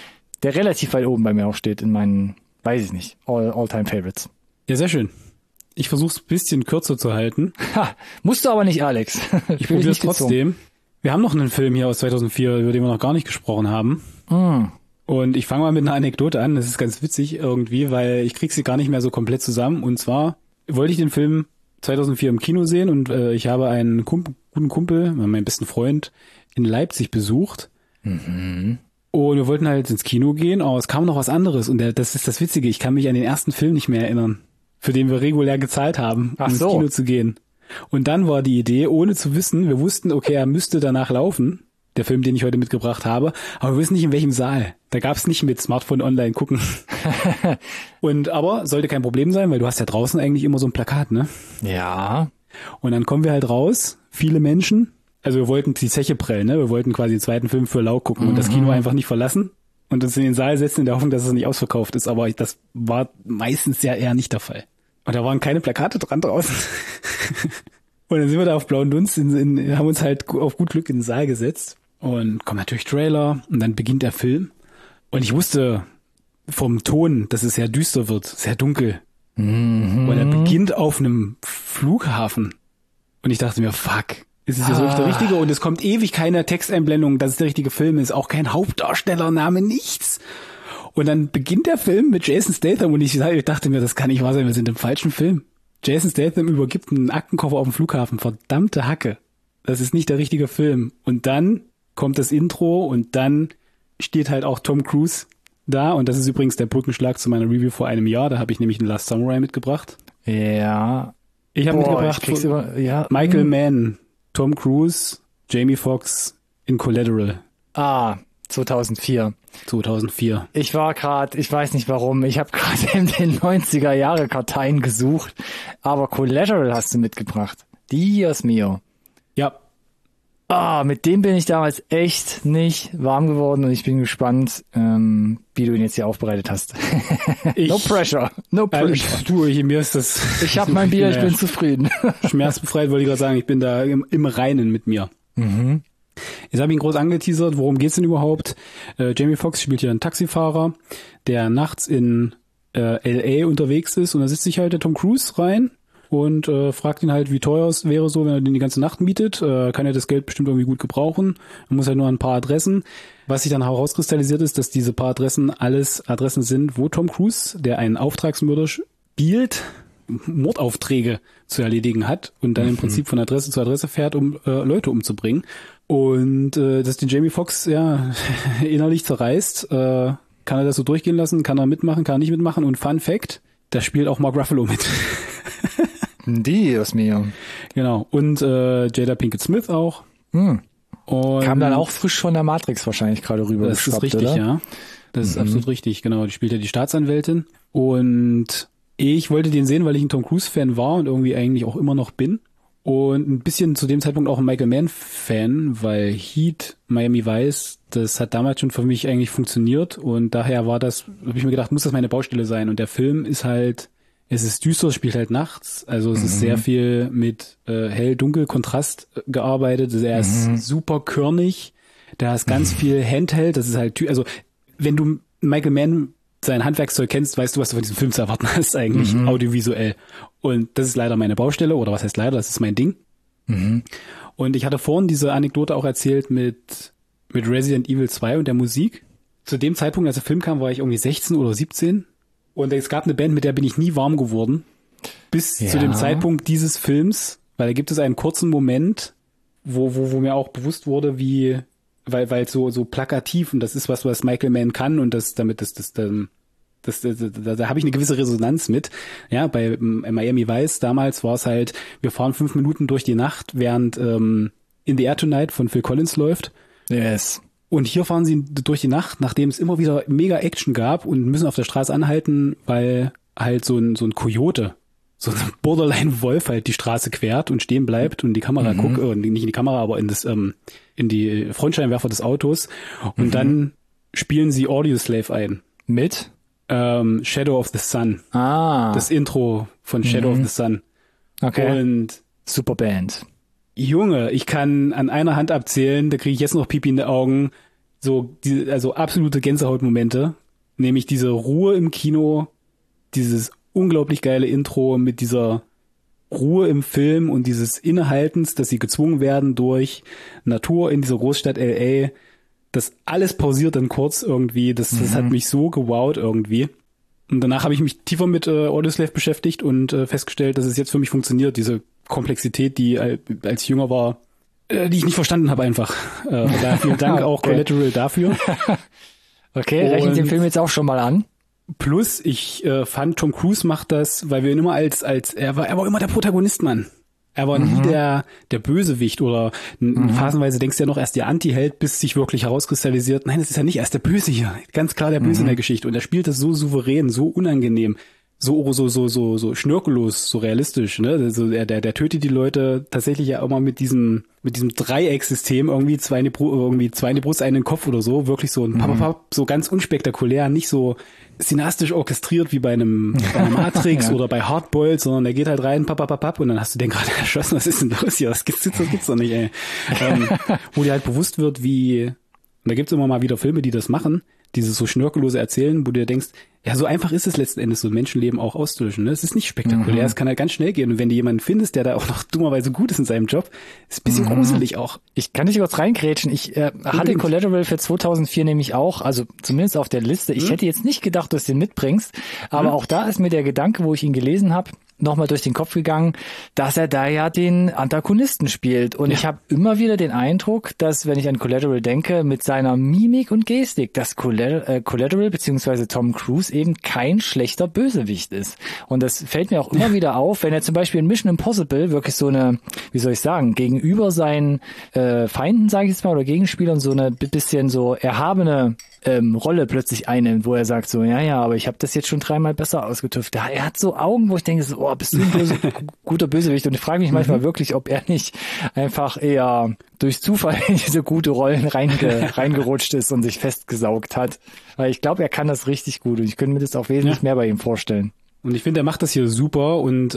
relativ weit oben bei mir auch steht in meinen, weiß ich nicht, All-Time-Favorites. Ja, sehr schön. Ich versuche es ein bisschen kürzer zu halten. Musst du aber nicht, Alex. Ich probiere es trotzdem. Wir haben noch einen Film hier aus 2004, über den wir noch gar nicht gesprochen haben. Und ich fange mal mit einer Anekdote an. Das ist ganz witzig irgendwie, weil ich krieg sie gar nicht mehr so komplett zusammen. Und zwar wollte ich den Film 2004 im Kino sehen und ich habe einen guten Kumpel, meinen besten Freund, in Leipzig besucht. Und wir wollten halt ins Kino gehen, aber es kam noch was anderes. Und das ist das Witzige, ich kann mich an den ersten Film nicht mehr erinnern, für den wir regulär gezahlt haben, um ins Kino zu gehen. Und dann war die Idee, ohne zu wissen, wir wussten, okay, er müsste danach laufen, der Film, den ich heute mitgebracht habe, aber wir wissen nicht, in welchem Saal. Da gab es nicht mit Smartphone online gucken. Aber sollte kein Problem sein, weil du hast ja draußen eigentlich immer so ein Plakat, ne? Ja. Und dann kommen wir halt raus, viele Menschen. Also wir wollten die Zeche prellen, ne? Wir wollten quasi den zweiten Film für lau gucken und das Kino einfach nicht verlassen und uns in den Saal setzen in der Hoffnung, dass es nicht ausverkauft ist. Aber das war meistens ja eher nicht der Fall. Und da waren keine Plakate dran draußen. Und dann sind wir da auf blauen Dunst, haben uns halt auf gut Glück in den Saal gesetzt. Und kommt natürlich Trailer und dann beginnt der Film. Und ich wusste vom Ton, dass es sehr düster wird, sehr dunkel. Und er beginnt auf einem Flughafen. Und ich dachte mir, fuck, ist es jetzt wirklich der richtige? Und es kommt ewig keine Texteinblendung, dass es der richtige Film ist. Auch kein Hauptdarstellername, nichts. Und dann beginnt der Film mit Jason Statham und ich dachte mir, das kann nicht wahr sein, wir sind im falschen Film. Jason Statham übergibt einen Aktenkoffer auf dem Flughafen. Verdammte Hacke. Das ist nicht der richtige Film. Und dann kommt das Intro und dann steht halt auch Tom Cruise da. Und das ist übrigens der Brückenschlag zu meiner Review vor einem Jahr. Da habe ich nämlich den Last Samurai mitgebracht. Ja. Ich habe mitgebracht Michael Mann, Tom Cruise, Jamie Foxx in Collateral. 2004. Ich weiß nicht warum, ich habe gerade in den 90er-Jahre-Karteien gesucht, aber Collateral hast du mitgebracht. Dios mio. Ja. Mit dem bin ich damals echt nicht warm geworden und ich bin gespannt, wie du ihn jetzt hier aufbereitet hast. No pressure. Mir ist das... Ich habe mein Bier, ich bin zufrieden. Schmerzbefreit wollte ich gerade sagen, ich bin da im Reinen mit mir. Jetzt habe ich ihn groß angeteasert, worum geht's denn überhaupt? Jamie Foxx spielt hier einen Taxifahrer, der nachts in L.A. unterwegs ist und da sitzt sich halt der Tom Cruise rein und fragt ihn halt, wie teuer es wäre so, wenn er den die ganze Nacht mietet. Kann er das Geld bestimmt irgendwie gut gebrauchen. Man muss halt nur ein paar Adressen. Was sich dann herauskristallisiert ist, dass diese paar Adressen alles Adressen sind, wo Tom Cruise, der einen Auftragsmörder spielt, Mordaufträge zu erledigen hat und dann im Prinzip von Adresse zu Adresse fährt, um Leute umzubringen. Und dass den Jamie Foxx ja innerlich zerreißt, kann er das so durchgehen lassen, kann er mitmachen, kann er nicht mitmachen. Und Fun Fact, da spielt auch Mark Ruffalo mit. Dios mio. Genau. Und Jada Pinkett Smith auch. Und kam dann auch frisch von der Matrix wahrscheinlich gerade rüber. Das ist richtig, oder? Ja. Das ist absolut richtig, genau. Die spielt ja die Staatsanwältin. Und ich wollte den sehen, weil ich ein Tom Cruise-Fan war und irgendwie eigentlich auch immer noch bin. Und ein bisschen zu dem Zeitpunkt auch ein Michael Mann-Fan, weil Heat, Miami Vice, das hat damals schon für mich eigentlich funktioniert. Und daher habe ich mir gedacht, muss das meine Baustelle sein. Und der Film ist halt Es ist düster, es spielt halt nachts. Also es ist sehr viel mit Hell-Dunkel-Kontrast gearbeitet. Also er ist super körnig. Da ist ganz viel Handheld. Das ist halt, also wenn du Michael Mann sein Handwerkszeug kennst, weißt du, was du von diesem Film zu erwarten hast eigentlich, audiovisuell. Und das ist leider meine Baustelle, oder was heißt leider, das ist mein Ding. Und ich hatte vorhin diese Anekdote auch erzählt mit Resident Evil 2 und der Musik. Zu dem Zeitpunkt, als der Film kam, war ich irgendwie 16 oder 17. Und es gab eine Band, mit der bin ich nie warm geworden. Bis zu dem Zeitpunkt dieses Films, weil da gibt es einen kurzen Moment, wo mir auch bewusst wurde, weil so plakativ, und das ist was Michael Mann kann, und da habe ich eine gewisse Resonanz mit. Ja, bei Miami Vice damals war es halt, wir fahren 5 Minuten durch die Nacht, während In the Air Tonight von Phil Collins läuft. Yes. Und hier fahren sie durch die Nacht, nachdem es immer wieder mega Action gab, und müssen auf der Straße anhalten, weil halt so ein Coyote, so ein Borderline-Wolf halt die Straße quert und stehen bleibt und die Kamera guckt, nicht in die Kamera, aber in die Frontscheinwerfer des Autos. Und dann spielen sie Audioslave ein. Mit? Shadow of the Sun. Das Intro von Shadow of the Sun. Okay. Und super Band. Junge, ich kann an einer Hand abzählen, da kriege ich jetzt noch Pipi in die Augen, also absolute Gänsehautmomente, nämlich diese Ruhe im Kino, dieses unglaublich geile Intro mit dieser Ruhe im Film und dieses Innehaltens, dass sie gezwungen werden durch Natur in dieser Großstadt LA, das alles pausiert dann kurz irgendwie, das hat mich so gewowt irgendwie. Und danach habe ich mich tiefer mit Audioslave beschäftigt und festgestellt, dass es jetzt für mich funktioniert, diese Komplexität, die als ich jünger war, die ich nicht verstanden habe einfach. Daher vielen Dank auch Collateral dafür. Okay, rechne den Film jetzt auch schon mal an. Plus, ich fand, Tom Cruise macht das, weil wir ihn immer als er war immer der Protagonist, Mann. Er war nie der Bösewicht oder phasenweise denkst du ja noch erst der Anti-Held, bis sich wirklich herauskristallisiert. Nein, das ist ja nicht erst der Böse hier. Ganz klar der Böse in der Geschichte. Und er spielt das so souverän, so unangenehm, so schnörkellos, so realistisch, ne? Also der tötet die Leute tatsächlich ja immer mit diesem Dreiecksystem, irgendwie zwei in die Brust, einen in den Kopf oder so, wirklich so ein Papapap, so ganz unspektakulär, nicht so cineastisch orchestriert wie bei einer Matrix oder bei Hardboiled, sondern der geht halt rein, papapapap, und dann hast du den gerade erschossen, was ist denn los hier? Das gibt's doch nicht, ey. Wo dir halt bewusst wird, und da gibt's immer mal wieder Filme, die das machen, dieses so schnörkellose Erzählen, wo du dir denkst, ja, so einfach ist es letzten Endes, so ein Menschenleben auch auszulöschen. Ne? Es ist nicht spektakulär, es kann halt ganz schnell gehen. Und wenn du jemanden findest, der da auch noch dummerweise gut ist in seinem Job, ist ein bisschen gruselig auch. Ich kann nicht kurz reingrätschen. Ich hatte Collateral für 2004 nämlich auch, also zumindest auf der Liste. Ich hätte jetzt nicht gedacht, dass du den mitbringst, aber auch da ist mir der Gedanke, wo ich ihn gelesen habe, nochmal durch den Kopf gegangen, dass er da ja den Antagonisten spielt. Und ich habe immer wieder den Eindruck, dass, wenn ich an Collateral denke, mit seiner Mimik und Gestik, dass Collateral beziehungsweise Tom Cruise eben kein schlechter Bösewicht ist. Und das fällt mir auch immer wieder auf, wenn er zum Beispiel in Mission Impossible wirklich so eine, wie soll ich sagen, gegenüber seinen Feinden, sage ich jetzt mal, oder Gegenspielern so eine bisschen so erhabene Rolle plötzlich einnimmt, wo er sagt so, ja, aber ich habe das jetzt schon 3-mal besser ausgetüftelt. Er hat so Augen, wo ich denke, so, oh, bist du ein guter Bösewicht? Und ich frage mich manchmal wirklich, ob er nicht einfach eher durch Zufall in diese gute Rollen reingerutscht ist und sich festgesaugt hat. Weil ich glaube, er kann das richtig gut und ich könnte mir das auch wesentlich mehr bei ihm vorstellen. Und ich finde, er macht das hier super und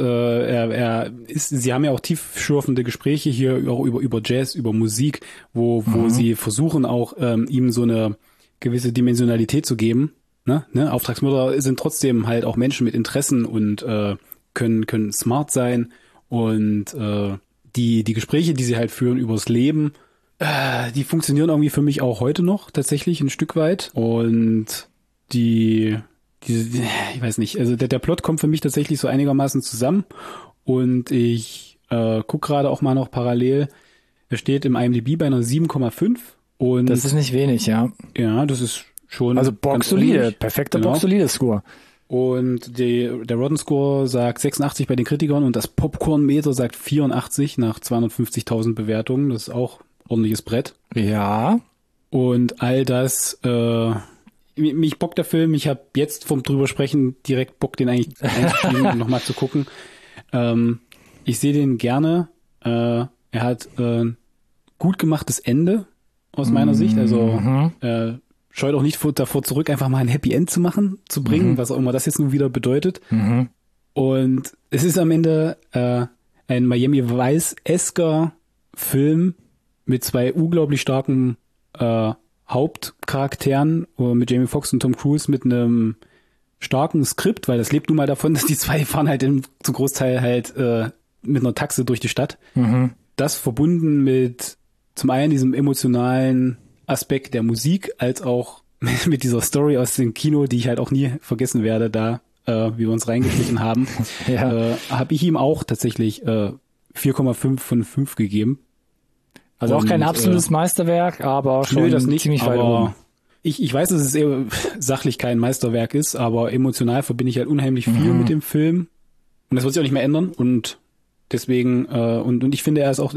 sie haben ja auch tiefschürfende Gespräche hier auch über Jazz, über Musik, wo sie versuchen auch ihm so eine gewisse Dimensionalität zu geben. Ne? Auftragsmörder sind trotzdem halt auch Menschen mit Interessen und können smart sein und die Gespräche, die sie halt führen übers Leben, die funktionieren irgendwie für mich auch heute noch tatsächlich ein Stück weit und ich weiß nicht, also der Plot kommt für mich tatsächlich so einigermaßen zusammen und ich gucke gerade auch mal noch parallel, er steht im IMDb bei einer 7,5 und das ist nicht wenig, ja. Ja, das ist schon also boxsolide, perfekter boxsolide Score. Und der Rotten Score sagt 86 bei den Kritikern und das Popcorn-Meter sagt 84 nach 250.000 Bewertungen. Das ist auch ordentliches Brett. Ja. Und all das, mich bockt der Film. Ich habe jetzt vom drüber sprechen direkt Bock, den eigentlich einzuspielen und nochmal zu gucken. Ich sehe den gerne. Er hat gut gemachtes Ende aus meiner Sicht. Also scheut auch nicht davor zurück, einfach mal ein Happy End zu bringen, was auch immer das jetzt nun wieder bedeutet. Und es ist am Ende ein Miami Vice-esker Film mit zwei unglaublich starken Hauptcharakteren, mit Jamie Foxx und Tom Cruise mit einem starken Skript, weil das lebt nun mal davon, dass die zwei fahren halt zum Großteil halt mit einer Taxe durch die Stadt. Mhm. Das verbunden mit zum einen diesem emotionalen Aspekt der Musik, als auch mit dieser Story aus dem Kino, die ich halt auch nie vergessen werde, wie wir uns reingeschlichen haben, habe ich ihm auch tatsächlich 4,5 von 5 gegeben. Also auch kein absolutes Meisterwerk, aber schon das nicht, ziemlich weit oben. Ich weiß, dass es eher sachlich kein Meisterwerk ist, aber emotional verbinde ich halt unheimlich viel mit dem Film. Und das wird sich auch nicht mehr ändern. Und deswegen, und ich finde, er ist auch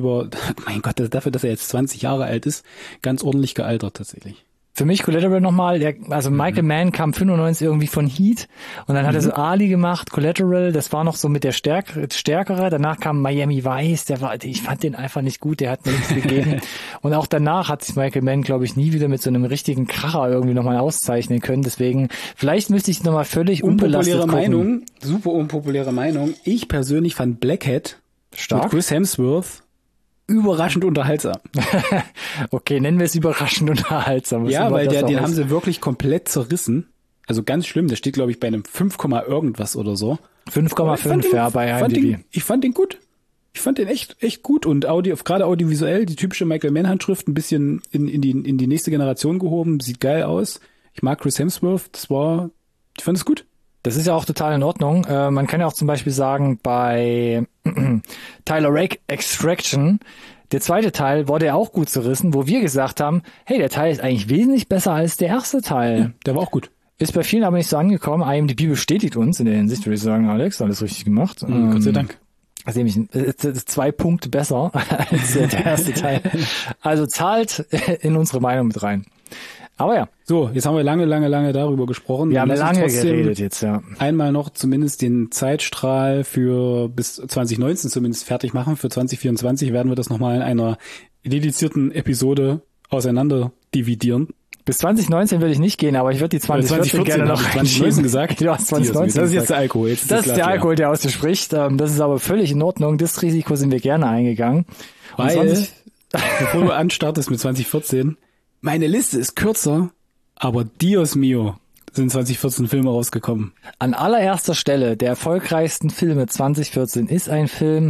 mein Gott, dafür, dass er jetzt 20 Jahre alt ist, ganz ordentlich gealtert tatsächlich. Für mich Collateral nochmal, Michael Mann kam 95 irgendwie von Heat und dann hat er so Ali gemacht, Collateral, das war noch so mit der stärkere, danach kam Miami Vice, ich fand den einfach nicht gut, der hat mir nichts gegeben und auch danach hat sich Michael Mann, glaube ich, nie wieder mit so einem richtigen Kracher irgendwie nochmal auszeichnen können, deswegen, vielleicht müsste ich nochmal völlig unbelastet gucken. Super unpopuläre Meinung, ich persönlich fand Blackhead stark. Mit Chris Hemsworth überraschend unterhaltsam. Okay, nennen wir es überraschend unterhaltsam. Ja, weil den haben sie wirklich komplett zerrissen. Also ganz schlimm, der steht, glaube ich, bei einem 5, irgendwas oder so. 5,5, ja, bei IMDb. Ich fand den gut. Ich fand den echt gut und gerade audiovisuell, die typische Michael Mann-Handschrift ein bisschen in die nächste Generation gehoben, sieht geil aus. Ich mag Chris Hemsworth, ich fand es gut. Das ist ja auch total in Ordnung. Man kann ja auch zum Beispiel sagen, bei Tyler Rake Extraction, der zweite Teil wurde ja auch gut zerrissen, wo wir gesagt haben, hey, der Teil ist eigentlich wesentlich besser als der erste Teil. Ja, der war auch gut. Ist bei vielen aber nicht so angekommen. IMDb bestätigt uns in der Hinsicht, würde ich sagen, Alex, alles richtig gemacht. Gott sei Dank. Also nämlich 2 Punkte besser als der erste Teil. Also zahlt in unsere Meinung mit rein. Aber ja. So, jetzt haben wir lange darüber gesprochen. Wir haben lange geredet jetzt, ja. Einmal noch zumindest den Zeitstrahl für bis 2019 zumindest fertig machen. Für 2024 werden wir das nochmal in einer dedizierten Episode auseinander dividieren. Bis 2019 würde ich nicht gehen, aber ich würde die 2014 gerne noch 2019 gesagt. Ja, 2019. Das ist jetzt der Alkohol. Das ist der Alkohol, der aus dir spricht. Das ist aber völlig in Ordnung. Das Risiko sind wir gerne eingegangen. Weil, bevor du anstartest mit 2014, meine Liste ist kürzer, aber Dios mio, sind 2014 Filme rausgekommen. An allererster Stelle der erfolgreichsten Filme 2014 ist ein Film,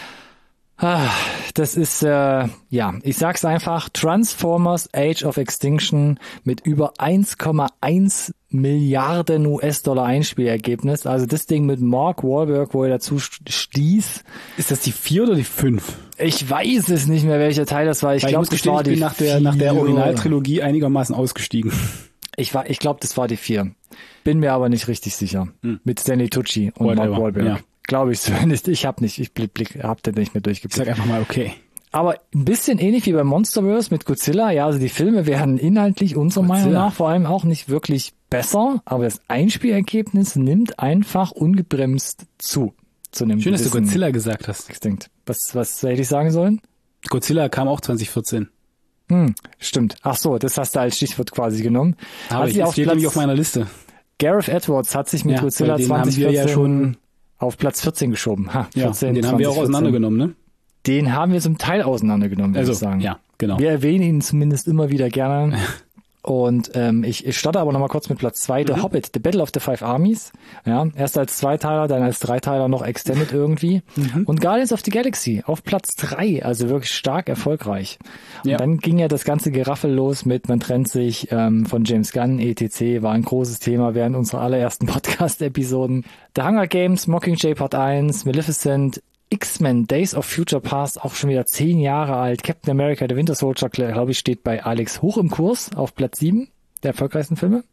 das ist, ich sag's einfach, Transformers Age of Extinction mit über 1,1 Milliarden US-Dollar Einspielergebnis. Also das Ding mit Mark Wahlberg, wo er dazu stieß. Ist das die 4 oder die 5? Ich weiß es nicht mehr, welcher Teil das war. Ich glaube, das war die 4. Nach der Originaltrilogie einigermaßen ausgestiegen. Ich glaube, das war die 4. Bin mir aber nicht richtig sicher. Mit Stanley Tucci und Mark Wahlberg. Ja. Glaube ich zumindest. Ich habe den nicht mehr durchgeblickt. Ich sag einfach mal okay. Aber ein bisschen ähnlich wie bei Monsterverse mit Godzilla. Ja, also die Filme werden inhaltlich unserer Meinung nach vor allem auch nicht wirklich besser, aber das Einspielergebnis nimmt einfach ungebremst zu. Schön, dass du Godzilla gesagt hast. Extinct. Was hätte ich sagen sollen? Godzilla kam auch 2014. Stimmt. Ach so, das hast du als Stichwort quasi genommen. Aber das steht nämlich auf meiner Liste. Gareth Edwards hat sich mit Godzilla 2014 ja schon auf Platz 14 geschoben. 14, den haben wir auch auseinandergenommen, ne? Den haben wir zum Teil auseinandergenommen, würde ich sagen. Ja, genau. Wir erwähnen ihn zumindest immer wieder gerne. Und ich starte aber nochmal kurz mit Platz 2, The Hobbit, The Battle of the Five Armies. Ja, erst als Zweiteiler, dann als Dreiteiler noch extended irgendwie. Und Guardians of the Galaxy auf Platz 3, also wirklich stark erfolgreich. Und dann ging ja das ganze Geraffel los mit, man trennt sich von James Gunn, etc., war ein großes Thema während unserer allerersten Podcast-Episoden. The Hunger Games, Mockingjay Part 1, Maleficent, X-Men, Days of Future Past, auch schon wieder 10 Jahre alt. Captain America, The Winter Soldier, glaube ich, steht bei Alex hoch im Kurs auf Platz 7 der erfolgreichsten Filme.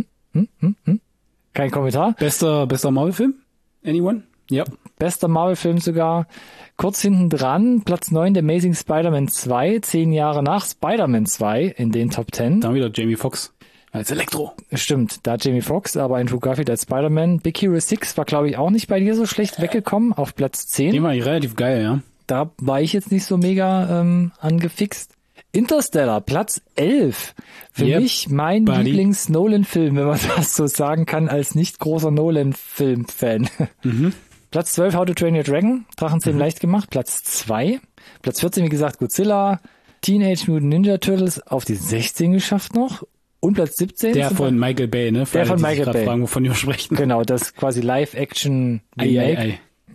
Kein Kommentar. Bester Marvel-Film? Anyone? Ja. Bester Marvel-Film sogar. Kurz hinten dran, Platz 9, The Amazing Spider-Man 2, 10 Jahre nach Spider-Man 2 in den Top 10. Dann wieder Jamie Foxx als Elektro. Stimmt, da Jamie Foxx, aber Andrew Garfield als Spider-Man. Big Hero 6 war, glaube ich, auch nicht bei dir so schlecht weggekommen, auf Platz 10. Die war relativ geil, ja. Da war ich jetzt nicht so mega angefixt. Interstellar, Platz 11. Für mich mein Lieblings-Nolan-Film, wenn man das so sagen kann, als nicht großer Nolan-Film-Fan. Platz 12, How to Train Your Dragon, Drachenzähmen leicht gemacht. Platz 2. Platz 14, wie gesagt, Godzilla. Teenage Mutant Ninja Turtles auf die 16 geschafft noch. Und Platz 17. Der von Michael Bay, ne? Der von Michael Bay. Fragen, wovon wir sprechen. Genau, das quasi Live-Action-Remake.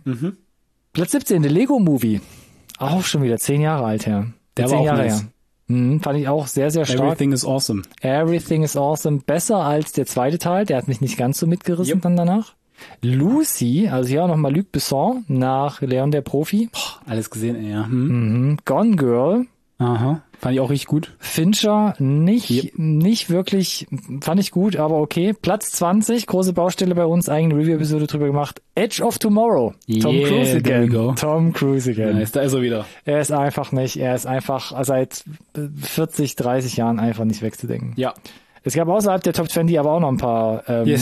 Platz 17, The Lego Movie. Auch schon wieder 10 Jahre alt her. Der war auch nice. Fand ich auch sehr, sehr stark. Everything is awesome. Everything is awesome. Besser als der zweite Teil. Der hat mich nicht ganz so mitgerissen dann danach. Lucy, also hier auch nochmal Luc Besson nach Leon der Profi. Alles gesehen, ja. Gone Girl. Aha, fand ich auch richtig gut. Fincher, nicht wirklich, fand ich gut, aber okay. Platz 20, große Baustelle bei uns, eigene Review-Episode drüber gemacht. Edge of Tomorrow. Tom Cruise again. Tom Cruise again. Nice, da ist er wieder. Er ist einfach seit 40, 30 Jahren einfach nicht wegzudenken. Ja. Es gab außerhalb der Top 20 aber auch noch ein paar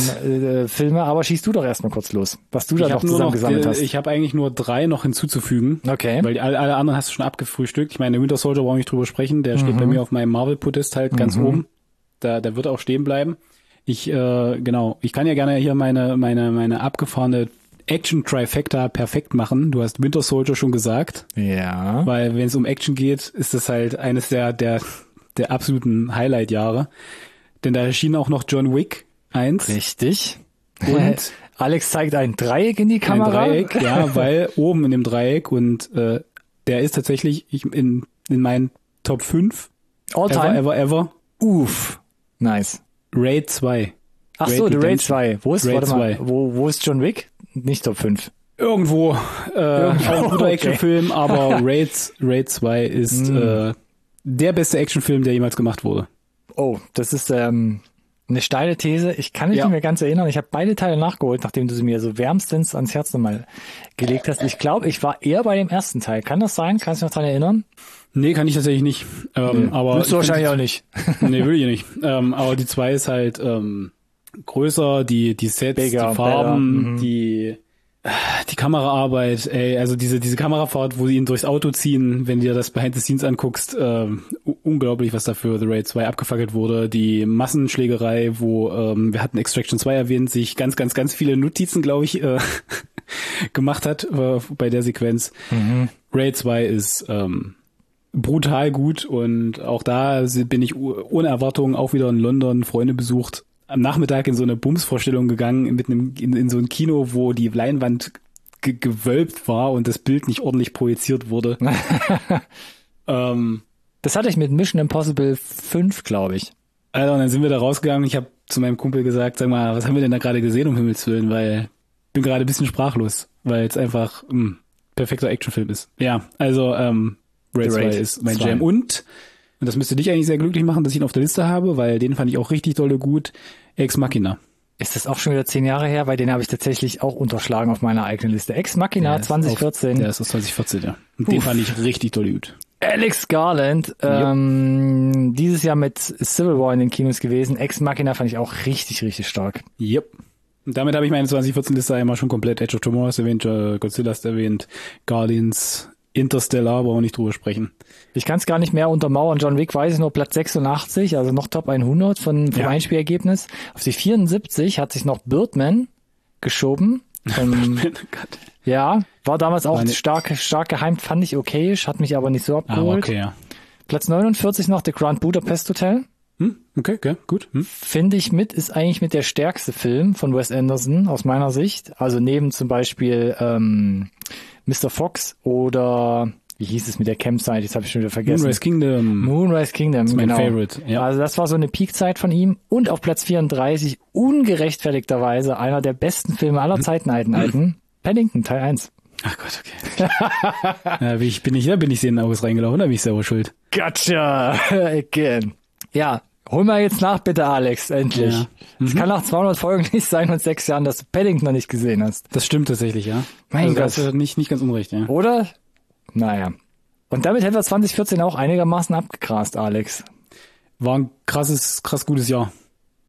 Filme, aber schießt du doch erstmal kurz los, was du da noch zusammengesammelt hast. Ich habe eigentlich nur 3 noch hinzuzufügen, weil alle anderen hast du schon abgefrühstückt. Ich meine, Winter Soldier brauche ich nicht drüber sprechen, der steht bei mir auf meinem Marvel-Podest halt ganz oben. Da wird er auch stehen bleiben. Ich kann ja gerne hier meine abgefahrene Action-Trifecta perfekt machen. Du hast Winter Soldier schon gesagt. Ja. Weil wenn es um Action geht, ist das halt eines der absoluten Highlight-Jahre. Denn da erschien auch noch John Wick 1. Richtig. Und Alex zeigt ein Dreieck in die Kamera. Ein Dreieck, ja, weil oben in dem Dreieck und der ist tatsächlich in meinen Top 5 All time? Ever. Uff. Nice. Raid 2. Ach so, The Raid 2. Wo ist John Wick? Nicht Top 5. Irgendwo. Auch ein guter Actionfilm, aber Raid 2 ist der beste Actionfilm, der jemals gemacht wurde. Oh, das ist eine steile These. Ich kann mich nicht mehr ganz erinnern. Ich habe beide Teile nachgeholt, nachdem du sie mir so wärmstens ans Herz nochmal gelegt hast. Ich glaube, ich war eher bei dem ersten Teil. Kann das sein? Kannst du dich noch dran erinnern? Nee, kann ich tatsächlich nicht. Aber willst du wahrscheinlich auch nicht. Nee, will ich nicht. Aber die 2 ist halt größer, die Sets, bigger, die Farben, die Kameraarbeit, also diese Kamerafahrt, wo sie ihn durchs Auto ziehen, wenn du dir das Behind the Scenes anguckst, unglaublich, was da für The Raid 2 abgefackelt wurde. Die Massenschlägerei, wo, wir hatten Extraction 2 erwähnt, sich ganz, ganz, ganz viele Notizen, glaube ich, gemacht hat bei der Sequenz. Raid 2 ist brutal gut und auch da bin ich ohne Erwartung auch wieder in London, Freunde besucht, am Nachmittag in so eine Bumsvorstellung gegangen, in so ein Kino, wo die Leinwand gewölbt war und das Bild nicht ordentlich projiziert wurde. Das hatte ich mit Mission Impossible 5, glaube ich. Alter, und dann sind wir da rausgegangen. Ich habe zu meinem Kumpel gesagt, sag mal, was haben wir denn da gerade gesehen, um Himmels Willen, weil ich bin gerade ein bisschen sprachlos, weil es einfach perfekter Actionfilm ist. Ja, also Raid 2 ist mein Jam. Und das müsste dich eigentlich sehr glücklich machen, dass ich ihn auf der Liste habe, weil den fand ich auch richtig dolle gut. Ex Machina. Ist das auch schon wieder 10 Jahre her? Weil den habe ich tatsächlich auch unterschlagen auf meiner eigenen Liste. Ex Machina 2014. Der ist aus 2014, ja. Und den fand ich richtig dolle gut. Alex Garland, dieses Jahr mit Civil War in den Kinos gewesen. Ex Machina fand ich auch richtig, richtig stark. Yep. Und damit habe ich meine 2014-Liste einmal schon komplett. Edge of Tomorrow ist erwähnt, Godzilla ist erwähnt, Guardians, Interstellar, brauchen wir nicht drüber sprechen. Ich kann es gar nicht mehr untermauern. John Wick weiß ich nur Platz 86, also noch Top 100 vom Einspielergebnis. Auf die 74 hat sich noch Birdman geschoben. Ja, war damals auch stark gehypt, fand ich okayisch, hat mich aber nicht so abgeholt. Okay, ja. Platz 49 noch The Grand Budapest Hotel. Okay, gut. Finde ich ist eigentlich mit der stärkste Film von Wes Anderson aus meiner Sicht. Also neben zum Beispiel Mr. Fox oder wie hieß es mit der Campsite? Jetzt habe ich schon wieder vergessen. Moonrise Kingdom, ist mein Favorite. Ja. Also das war so eine Peakzeit von ihm. Und auf Platz 34 ungerechtfertigterweise einer der besten Filme aller Zeiten, alten Paddington Teil 1. Ach Gott, okay. Da bin ich sehen Auges reingelaufen, da bin ich selber schuld. Gotcha! Again. Ja, hol mal jetzt nach bitte, Alex, endlich. Ja. Es kann nach 200 Folgen nicht sein und 6 Jahren, dass du Paddington noch nicht gesehen hast. Das stimmt tatsächlich, ja. Mein Gott. Das ist nicht ganz unrecht, ja. Oder? Naja. Und damit hätten wir 2014 auch einigermaßen abgegrast, Alex. War ein krass gutes Jahr.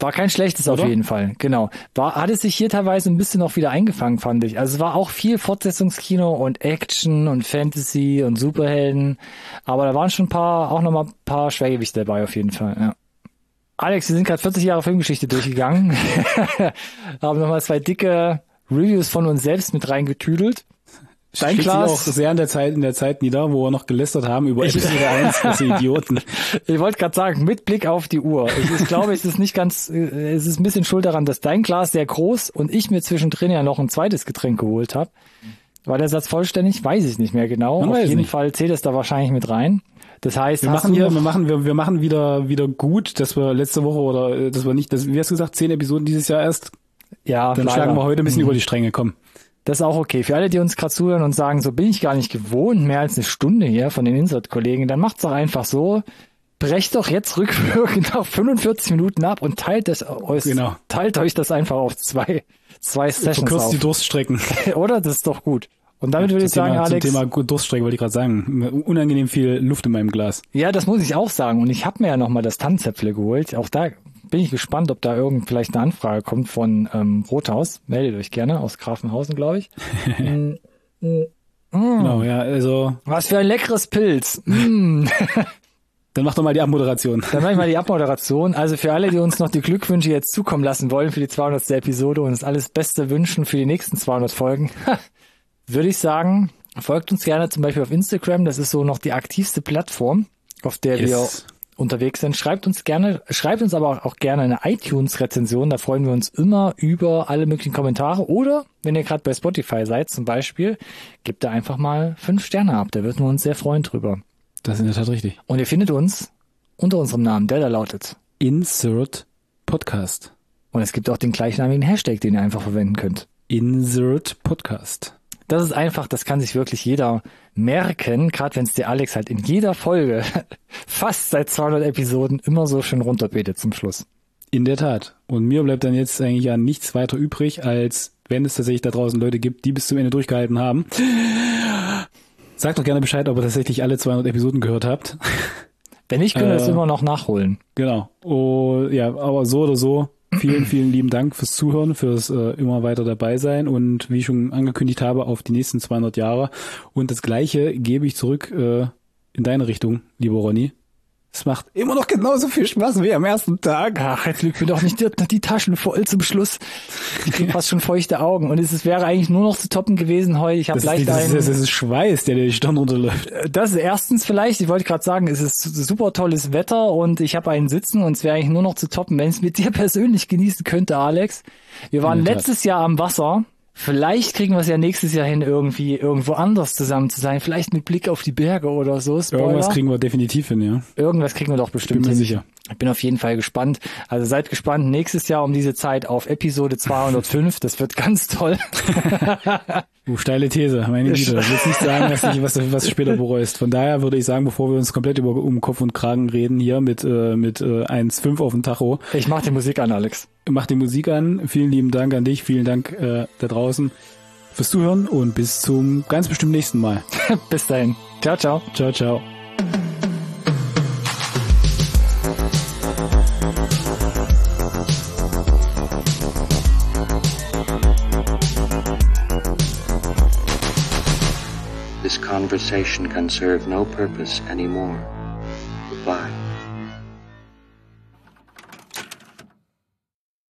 War kein schlechtes auf jeden Fall, genau. Hat es sich hier teilweise ein bisschen auch wieder eingefangen, fand ich. Also es war auch viel Fortsetzungskino und Action und Fantasy und Superhelden. Aber da waren schon auch nochmal ein paar Schwergewichte dabei auf jeden Fall, ja. Alex, wir sind gerade 40 Jahre Filmgeschichte durchgegangen. Haben nochmal 2 dicke Reviews von uns selbst mit reingetüdelt. Dein Glas auch sehr in der Zeit nieder, wo wir noch gelästert haben über Episode 1, diese Idioten. Ich wollte gerade sagen, mit Blick auf die Uhr. Ich glaube, es ist ein bisschen schuld daran, dass dein Glas sehr groß und ich mir zwischendrin ja noch ein zweites Getränk geholt habe. War der Satz vollständig? Weiß ich nicht mehr genau. Auf jeden Fall zählt es da wahrscheinlich mit rein. Das heißt, wir machen wieder gut, dass wir letzte Woche oder dass wir nicht, wie hast du gesagt, 10 Episoden dieses Jahr erst? Ja, dann schlagen wir heute ein bisschen über die Stränge, komm. Das ist auch okay. Für alle, die uns gerade zuhören und sagen, so bin ich gar nicht gewohnt, mehr als eine Stunde hier von den Insert-Kollegen, dann macht's doch einfach so. Brecht doch jetzt rückwirkend auf 45 Minuten ab und teilt euch das einfach auf zwei Sessions verkürzt auf. Die Durststrecken. Oder? Das ist doch gut. Und damit würde ich sagen, Alex... Zum Thema Durststrecke wollte ich gerade sagen. Unangenehm viel Luft in meinem Glas. Ja, das muss ich auch sagen. Und ich habe mir ja nochmal das Tannenzäpfle geholt. Auch da bin ich gespannt, ob da vielleicht eine Anfrage kommt von Rothaus. Meldet euch gerne, aus Grafenhausen, glaube ich. Genau, ja, also... Was für ein leckeres Pilz. Dann mach doch mal die Abmoderation. Dann mach ich mal die Abmoderation. Also für alle, die uns noch die Glückwünsche jetzt zukommen lassen wollen für die 200. Episode und uns alles Beste wünschen für die nächsten 200 Folgen, würde ich sagen, folgt uns gerne zum Beispiel auf Instagram. Das ist so noch die aktivste Plattform, auf der wir unterwegs sind. Schreibt uns aber auch gerne eine iTunes-Rezension. Da freuen wir uns immer über alle möglichen Kommentare. Oder, wenn ihr gerade bei Spotify seid zum Beispiel, gebt da einfach mal 5 Sterne ab. Da würden wir uns sehr freuen drüber. Das ist in der Tat richtig. Und ihr findet uns unter unserem Namen, der da lautet Insert Podcast. Und es gibt auch den gleichnamigen Hashtag, den ihr einfach verwenden könnt. Insert Podcast. Das ist einfach, das kann sich wirklich jeder merken, gerade wenn es der Alex halt in jeder Folge fast seit 200 Episoden immer so schön runterbetet zum Schluss. In der Tat. Und mir bleibt dann jetzt eigentlich ja nichts weiter übrig, als wenn es tatsächlich da draußen Leute gibt, die bis zum Ende durchgehalten haben. Sagt doch gerne Bescheid, ob ihr tatsächlich alle 200 Episoden gehört habt. Wenn nicht, können wir das immer noch nachholen. Genau. Oh, ja, aber so oder so. Vielen, vielen lieben Dank fürs Zuhören, fürs immer weiter dabei sein und wie ich schon angekündigt habe, auf die nächsten 200 Jahre. Und das Gleiche gebe ich zurück in deine Richtung, lieber Ronny. Es macht immer noch genauso viel Spaß wie am ersten Tag. Ach, jetzt lügt mir doch nicht die Taschen voll zum Schluss. Ich krieg fast schon feuchte Augen. Und es wäre eigentlich nur noch zu toppen gewesen heute. Ich habe leicht das ist Schweiß, der die Stirn runterläuft. Das ist erstens vielleicht, ich wollte gerade sagen, es ist super tolles Wetter und ich habe einen Sitzen und es wäre eigentlich nur noch zu toppen, wenn ich es mit dir persönlich genießen könnte, Alex. Wir waren letztes Jahr am Wasser. Vielleicht kriegen wir es ja nächstes Jahr hin, irgendwo anders zusammen zu sein. Vielleicht mit Blick auf die Berge oder so. Spoiler. Irgendwas kriegen wir definitiv hin, ja. Irgendwas kriegen wir doch bestimmt hin. Bin mir sicher. Ich bin auf jeden Fall gespannt. Also seid gespannt nächstes Jahr um diese Zeit auf Episode 205. Das wird ganz toll. Steile These, meine Güte. Ich will jetzt nicht sagen, was du später bereust. Von daher würde ich sagen, bevor wir uns komplett um Kopf und Kragen reden hier mit 1,5 auf dem Tacho. Ich mach die Musik an, Alex. Mach die Musik an. Vielen lieben Dank an dich. Vielen Dank da draußen fürs Zuhören und bis zum ganz bestimmt nächsten Mal. Bis dahin. Ciao, ciao. Ciao, ciao. This conversation can serve no purpose anymore.